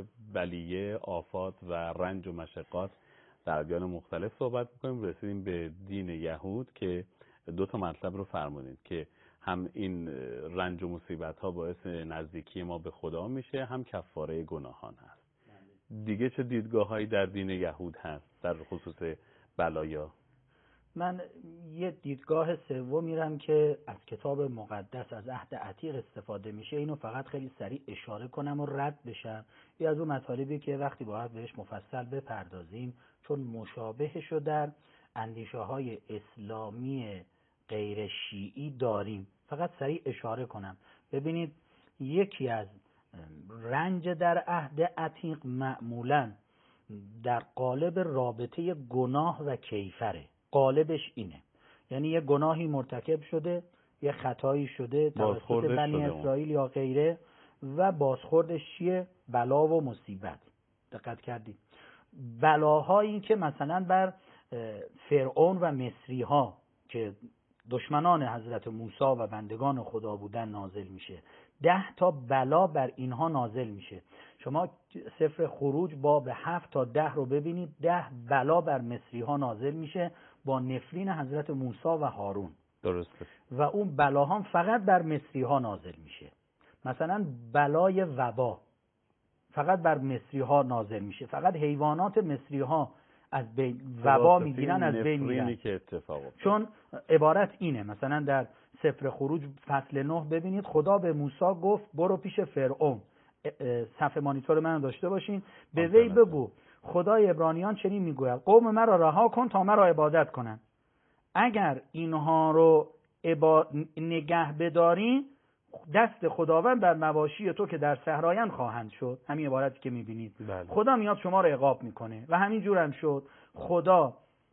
بلیه، آفات و رنج و مشقات در ادیان مختلف صحبت می‌کنیم. رسیدیم به دین یهود که دو تا مطلب رو فرمودید که هم این رنج و مصیبت ها باعث نزدیکی ما به خدا میشه، هم کفاره گناهان هست. دیگه چه دیدگاه‌هایی در دین یهود هست در خصوص بلایا؟ من یه دیدگاه سوم میرم که از کتاب مقدس از عهد عتیق استفاده میشه، اینو فقط خیلی سریع اشاره کنم و رد بشم. یه از اون مطالبی که وقتی باید بهش مفصل بپردازیم چون مشابهشو در اندیشه های اسلامی غیر شیعی داریم، فقط سریع اشاره کنم. ببینید یکی از رنج در عهد عتیق معمولاً در قالب رابطه گناه و کیفره. قالبش اینه، یعنی یه گناهی مرتکب شده، یه خطایی شده توسط بنی اسرائیل یا غیره و بازخوردش چیه؟ بلا و مصیبت. دقت کردید؟ بلاهایی که مثلا بر فرعون و مصری ها که دشمنان حضرت موسی و بندگان خدا بودن نازل میشه. ده تا بلا بر اینها نازل میشه. شما سفر خروج باب هفت تا ده رو ببینید، ده بلا بر مصری ها نازل میشه با نفرین حضرت موسی و هارون. درسته. و اون بلاها فقط بر مصری ها نازل میشه. مثلا بلای وبا فقط بر مصری ها نازل میشه، فقط حیوانات مصری ها از بین وبا میگیرن، از بین میرن که اتفاق افتاد. چون عبارت اینه، مثلا در سفر خروج فصل نه ببینید خدا به موسی گفت برو پیش فرعون، صفحه مانیتور من داشته باشین، به وی بگو خدای عبرانیان چنین میگوید قوم مرا رها کن تا مرا عبادت کنند. اگر اینها رو عبا... نگه بداری دست خداوند بر مواشی تو که در صحرایان خواهند شد. همین عبارتی که میبینید. بله. خدا میاد شما رو عقاب میکنه و همین جور هم شد. خدا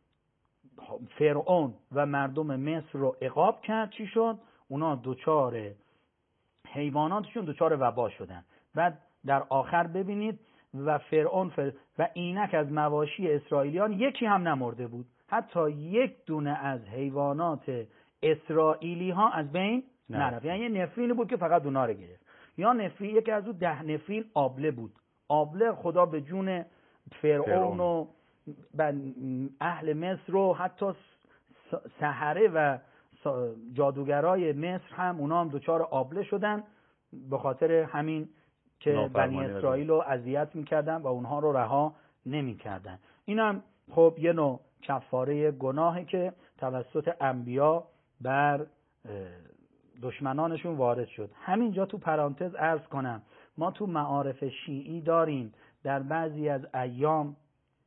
فرعون و مردم مصر رو عقاب کرد. چی شد؟ اونا دوچار حیواناتشون دوچار وبا شدن. بعد در آخر ببینید و فرعون فر... و اینک از مواشی اسرائیلیان یکی هم نمرده بود، حتی یک دونه از حیوانات اسرائیلی ها از بین نرفت. یعنی یه نفرین بود که فقط اونا رو گرفت. یا نفرین، یکی از اون ده نفرین آبله بود. آبله خدا به جون فرعون و اهل مصر رو حتی سحره و جادوگرای مصر هم اونا هم دوچار آبله شدن به خاطر همین که بنی اسرائیل رو اذیت میکردن و اونها رو رها نمیکردن. اینم خب یه نوع کفاره گناهی که توسط انبیا بر دشمنانشون وارد شد. همینجا تو پرانتز عرض کنم ما تو معارف شیعی داریم در بعضی از ایام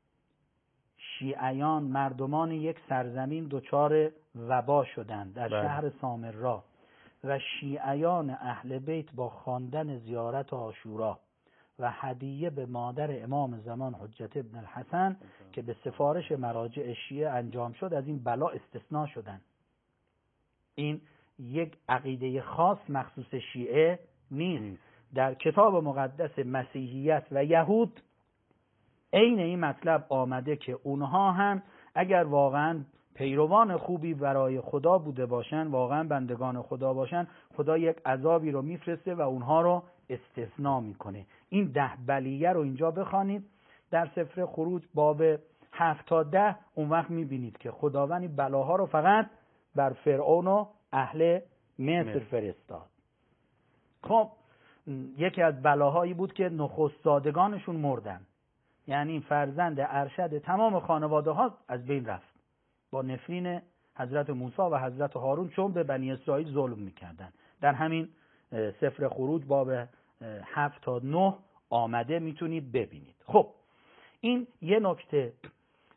شیعیان مردمان یک سرزمین دچار وبا شدند در بله. شهر سامرا و شیعیان اهل بیت با خواندن زیارت عاشورا و هدیه به مادر امام زمان حجت ابن الحسن که به سفارش مراجع شیعه انجام شد از این بلا استثناء شدند. این یک عقیده خاص مخصوص شیعه نیست. در کتاب مقدس مسیحیت و یهود عین این مطلب آمده که اونها هم اگر واقعا پیروان خوبی برای خدا بوده باشن، واقعا بندگان خدا باشن، خدا یک عذابی رو میفرسته و اونها رو استثناء میکنه. این ده بلیه رو اینجا بخوانید در سفر خروج باب هفت تا ده، اون وقت میبینید که خداوند بلاها رو فقط بر فرعون و اهل مصر فرستاد. خب یکی از بلاهایی بود که نخستزادگانشون مردن، یعنی فرزند ارشد تمام خانواده ها از بین رفت با نفرین حضرت موسی و حضرت هارون چون به بنی اسرائیل ظلم میکردن. در همین سفر خروج باب هفت تا نه آمده، میتونید ببینید. خب این یه نکته.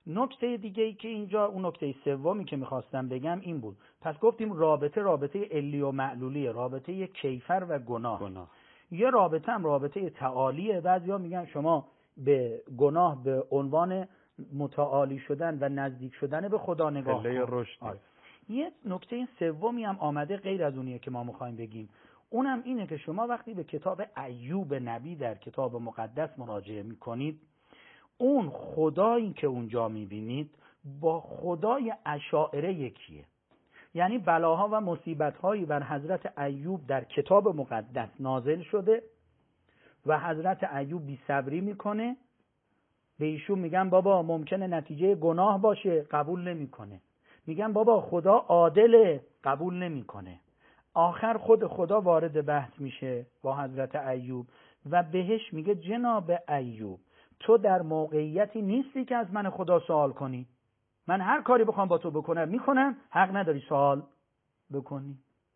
نکته دیگه ای که اینجا، اون نکته سومی که میخواستم بگم این بود. پس گفتیم رابطه رابطه علی و معلولیه، رابطه کیفر و گناه. گناه. یه رابطه هم رابطه تعالیه. بعضیا میگن شما به گناه به عنوان متعالی شدن و نزدیک شدن به خدا نگاه پله کن. رشد. آره. یه نکته سومی هم آمده غیر از اونیه که ما میخوایم بگیم، اونم اینه که شما وقتی به کتاب ایوب نبی در کتاب مقدس مراجعه میکنید، اون خدایی که اونجا میبینید با خدای اشاعره یکیه. یعنی بلاها و مصیبت‌هایی بر حضرت ایوب در کتاب مقدس نازل شده و حضرت ایوب بی صبری میکنه، به ایشون میگن بابا ممکنه نتیجه گناه باشه، قبول نمیکنه. میگن بابا خدا عادله، قبول نمیکنه. آخر خود خدا وارد بحث میشه با حضرت ایوب و بهش میگه جناب ایوب، تو در موقعیتی نیستی که از من خدا سوال کنی. من هر کاری بخوام با تو بکنم میکنم، حق نداری سوال بکنی.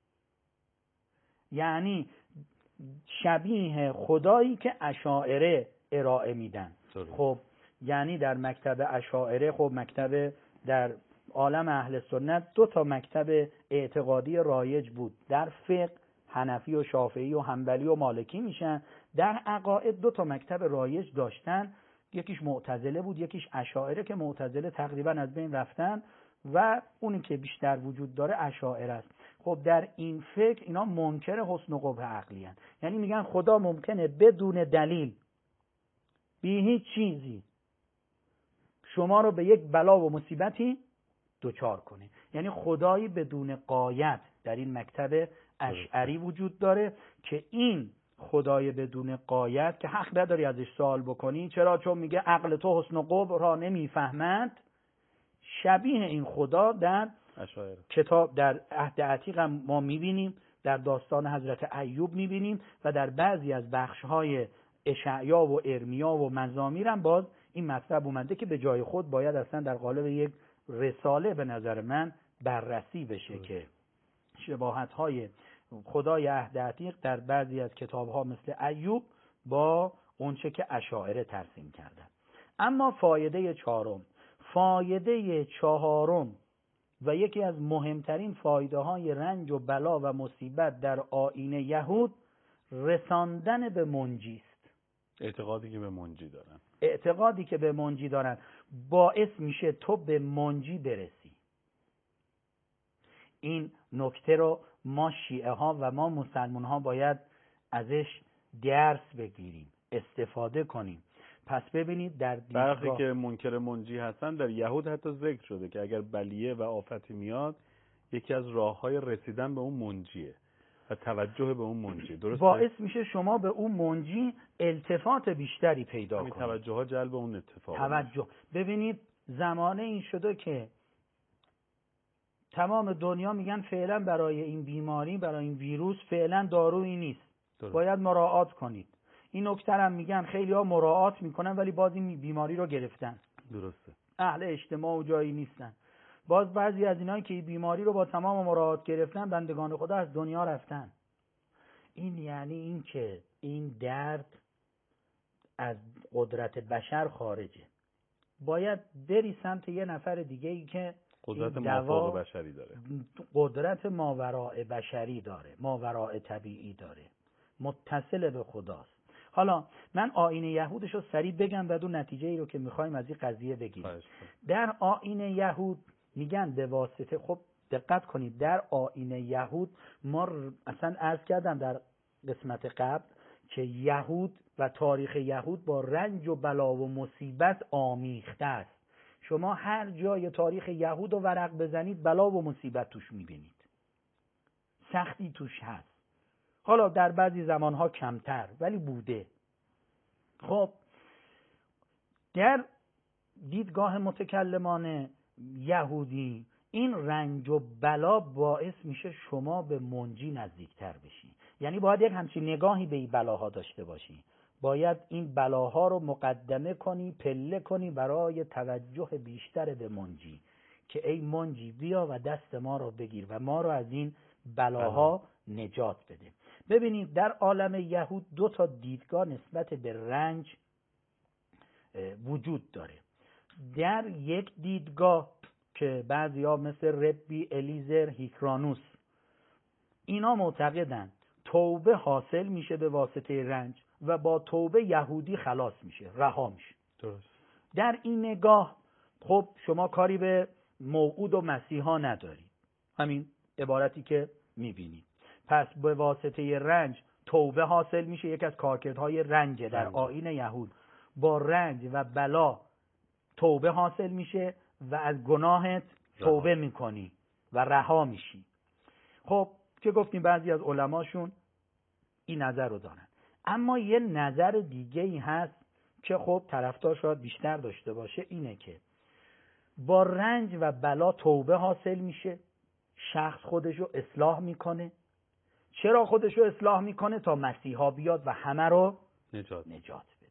یعنی شبیه خدایی که اشاعره ارائه میدن. خب یعنی در مکتب اشاعره، خب مکتب در عالم اهل سنت دو تا مکتب اعتقادی رایج بود، در فقه حنفی و شافعی و حنبلی و مالکی میشن. در عقاید دو تا مکتب رایج داشتن، یکیش معتزله بود، یکیش اشاعره که معتزله تقریبا از بین رفتن و اونی که بیشتر وجود داره اشاعره است. خب در این فکر اینا منکر حسن و قبح عقلی هستند. یعنی میگن خدا ممکنه بدون دلیل بی هیچ چیزی شما رو به یک بلا و مصیبتی دوچار کنه. یعنی خدایی بدون غایت در این مکتب اشعری وجود داره که این خدای بدون غایت که حق نداری ازش سوال بکنی، چرا؟ چون میگه عقل تو حسن و قبح را نمیفهمد. شبیه این خدا در اشاعره کتاب در عهد عتیق هم ما میبینیم، در داستان حضرت ایوب میبینیم و در بعضی از بخش‌های اشعیا و ارمیا و مزامیر هم باز این مطلب اومده که به جای خود باید اصلا در قالب یک رساله به نظر من بررسی بشه که شباهت‌های خدای عهد عتیق در بعضی از کتاب‌ها مثل ایوب با اونچه که اشاعره ترسیم کردن. اما فایده چهارم، فایده چهارم و یکی از مهمترین فایده‌های رنج و بلا و مصیبت در آیین یهود رساندن به منجی است. اعتقادی که به منجی دارن. اعتقادی که به منجی دارن باعث میشه تو به منجی برسی. این نکته رو ما شیعه ها و ما مسلمان ها باید ازش درس بگیریم، استفاده کنیم. پس ببینید در دیدگاه برخی که منکر منجی هستن در یهود حتی ذکر شده که اگر بلیه و آفتی میاد یکی از راه‌های رسیدن به اون منجیه و توجه به اون منجی. درسته؟ باعث میشه شما به اون منجی التفات بیشتری پیدا کنید. توجه ها جلب اون اتفاق. توجه. ببینید زمانه این شده که تمام دنیا میگن فعلا برای این بیماری، برای این ویروس فعلا دارویی نیست. درست. باید مراعات کنید. این نکته هم میگن خیلی ها مراعات میکنن ولی باز این بیماری رو گرفتن. درسته. اهل اجتماع و جایی نیستن. باز بعضی از اینایی که این بیماری رو با تمام مراعات گرفتن بندگان خدا از دنیا رفتن. این یعنی این که این درد از قدرت بشر خارجه. باید بری سمت یه نفر دیگه ای که قدرت مافوق بشری داره، قدرت ماوراء بشری داره، ماوراء طبیعی داره، متصل به خداست. حالا من آیین یهودش رو سریع بگم بعد اون نتیجه ای رو که میخوایم از این قضیه بگیریم. در آیین یهود میگن به واسطه، خب دقت کنید، در آیین یهود ما اصلا عرض کردم در قسمت قبل که یهود و تاریخ یهود با رنج و بلا و مصیبت آمیخته است. شما هر جای تاریخ یهود رو ورق بزنید بلا و مصیبت توش میبینید، سختی توش هست. حالا در بعضی زمانها کمتر ولی بوده. خب در دیدگاه متکلمان یهودی این رنج و بلا باعث میشه شما به منجی نزدیکتر بشی. یعنی باید یک همچین نگاهی به این بلاها داشته باشی، باید این بلاها رو مقدمه کنی، پله کنی برای توجه بیشتر به منجی که ای منجی بیا و دست ما رو بگیر و ما رو از این بلاها نجات بده. ببینید در عالم یهود دو تا دیدگاه نسبت به رنج وجود داره. در یک دیدگاه که بعضیا مثل ربی الیزر هیکرانوس اینا معتقدن توبه حاصل میشه به واسطه رنج و با توبه یهودی خلاص میشه، رها میشه. درست. در این نگاه خب شما کاری به موعود و مسیحا ندارید، همین عبارتی که میبینید. پس به واسطه رنج توبه حاصل میشه، یکی از کارکردهای رنج در آیین یهود. با رنج و بلا توبه حاصل میشه و از گناهت توبه میکنی و رها میشی. خب که گفتیم بعضی از علماشون این نظر رو دارن، اما یه نظر دیگه ای هست که خب طرفدار شاید بیشتر داشته باشه، اینه که با رنج و بلا توبه حاصل میشه، شخص خودشو اصلاح میکنه. چرا خودشو اصلاح میکنه؟ تا مسیحا بیاد و همه رو نجات, نجات بده.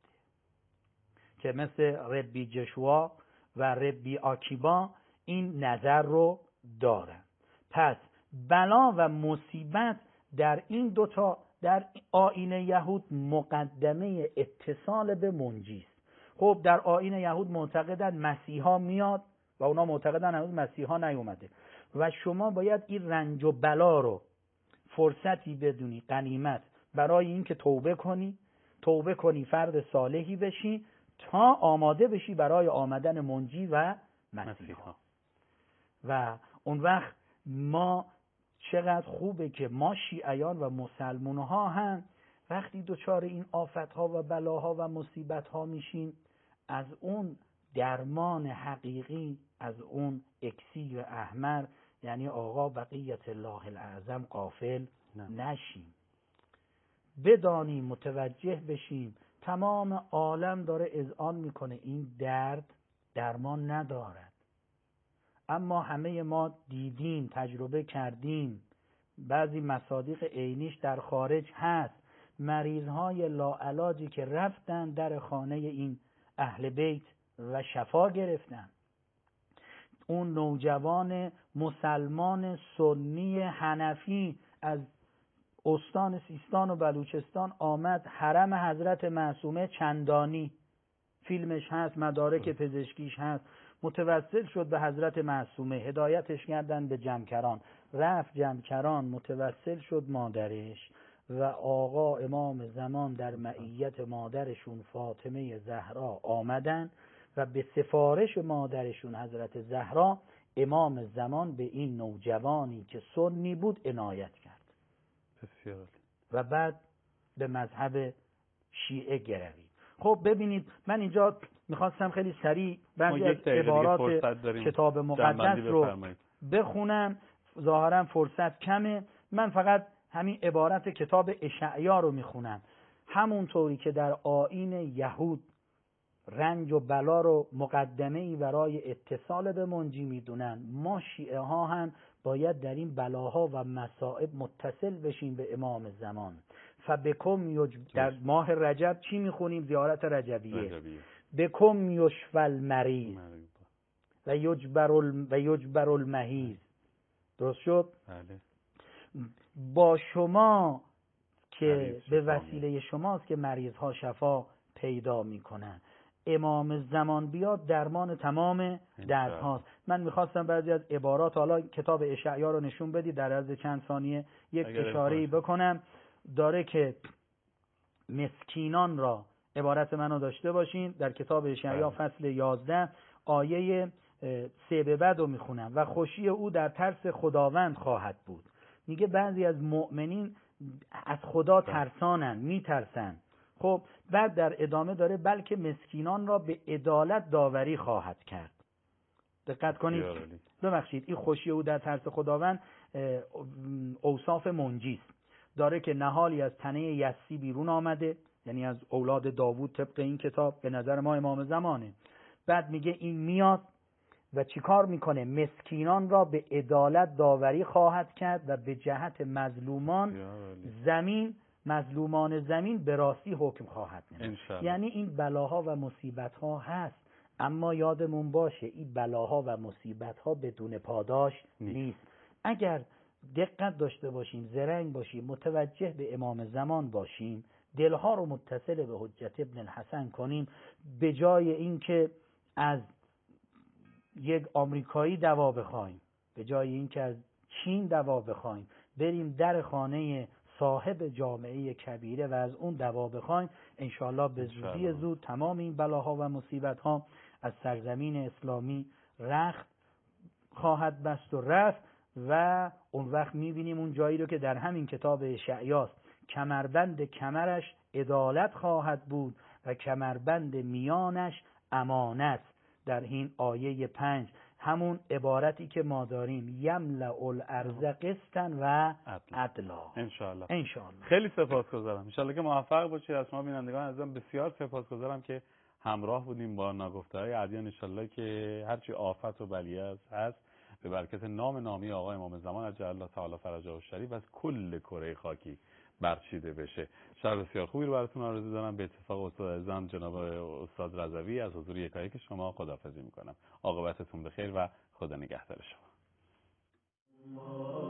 که مثل ربی جشوا و ربی آکیبا این نظر رو دارن. پس بلا و مصیبت در این دوتا در آیین یهود مقدمه اتصال به منجی است. خب در آیین یهود معتقدن مسیحا میاد و اونا معتقدن هنوز مسیحا نیومده و شما باید این رنج و بلا رو فرصتی بدونی، غنیمت، برای این که توبه کنی توبه کنی فرد صالحی بشی تا آماده بشی برای آمدن منجی و مسیحا. و اون وقت ما چقدر خوبه که ما شیعیان و مسلمان ها هم وقتی دچار این آفت ها و بلاها و مصیبت ها میشیم از اون درمان حقیقی، از اون اکسیر احمر یعنی آقا بقیت الله الاعظم غافل نشیم. بدانیم، متوجه بشیم تمام عالم داره اذعان میکنه این درد درمان ندارد، اما همه ما دیدیم، تجربه کردیم، بعضی مصادیق عینیش در خارج هست، مریضهای لاعلاجی که رفتن در خانه این اهل بیت و شفا گرفتن. اون نوجوان مسلمان سنی حنفی از استان سیستان و بلوچستان آمد حرم حضرت معصومه چندانی، فیلمش هست، مدارک پزشکیش هست، متوسل شد به حضرت معصومه، هدایتش کردن به جمکران، رفت جمکران، متوسل شد مادرش و آقا امام زمان در معیت مادرشون فاطمه زهرا آمدن و به سفارش مادرشون حضرت زهرا امام زمان به این نوجوانی که سنی بود عنایت کرد. بسیار. و بعد به مذهب شیعه گروید. خب ببینید من اینجا میخواستم خیلی سریع بعضی از عبارات کتاب مقدس رو بخونم، ظاهرا فرصت کمه، من فقط همین عبارت کتاب اشعیا رو میخونم. همونطوری که در آیین یهود رنج و بلا رو مقدمه ای برای اتصال به منجی میدونن، ما شیعه ها هم باید در این بلاها و مصائب متصل بشیم به امام زمان. فبکم یج... در ماه رجب چی میخونیم؟ زیارت رجبیه, رجبیه. بکم یشفى المریض و یجبر ال... و یجبر المحیض. درست شد؟ بله. با شما که به وسیله شماست که مریض ها شفا پیدا میکنن. امام زمان بیاد درمان تمام درد هاست. من میخواستم بعضی از عبارات، حالا کتاب اشعیا رو نشون بدید در عرض چند ثانیه یک اشاره‌ای بکنم. داره که مسکینان را، عبارت منو داشته باشین، در کتاب اشعیا فصل یازده آیه سه به بعد رو میخونم. و خوشی او در ترس خداوند خواهد بود. میگه بعضی از مؤمنین از خدا ترسانن، میترسن. خب بعد در ادامه داره بلکه مسکینان را به عدالت داوری خواهد کرد. دقت کنید، ببخشید، این خوشی او در ترس خداوند اوصاف منجی است. داره که نهالی از تنه یسی بیرون آمده، یعنی از اولاد داوود طبق این کتاب، به نظر ما امام زمانه. بعد میگه این میاد و چیکار میکنه؟ مسکینان را به عدالت داوری خواهد کرد و به جهت مظلومان زمین مظلومان زمین به راستی حکم خواهد نمود. یعنی این بلاها و مصیبتها هست، اما یادمون باشه این بلاها و مصیبتها بدون پاداش نیست. اگر دقت داشته باشیم، زرنگ باشیم، متوجه به امام زمان باشیم، دلها رو متصل به حجت ابن الحسن کنیم، به جای اینکه از یک آمریکایی دوا بخوایم، به جای اینکه از چین دوا بخوایم بریم در خانه صاحب جامعه کبیره و از اون دوا بخوایم، انشاءالله به زودی زود تمام این بلاها و مصیبتها از سرزمین اسلامی رخت خواهد بست و رفت و اون وقت میبینیم اون جایی رو که در همین کتاب اشعیاست، کمربند کمرش عدالت خواهد بود و کمربند میانش امانت. در این آیه پنج همون عبارتی که ما داریم یملأ الارض قسطا و عدلا. انشاءالله. انشاءالله. خیلی سپاسگزارم. انشاءالله که موفق باشید. از شما بینندگان عزیزم بسیار سپاسگزارم که همراه بودیم با ناگفته‌های ادیان. انشاءالله که هرچی آفت و بلیه هست به برکت نام نامی آقا امام زمان عجل الله تعالی فرجه الشریف از کل کره خاکی برچیده بشه. شب بسیار خوبی رو براتون آرزو دارم. به اتفاق استاد عزیزم جناب استاد رضوی از حضور یکایک شما خداحافظی میکنم. عاقبتتون بخیر و خدا نگهدار شما.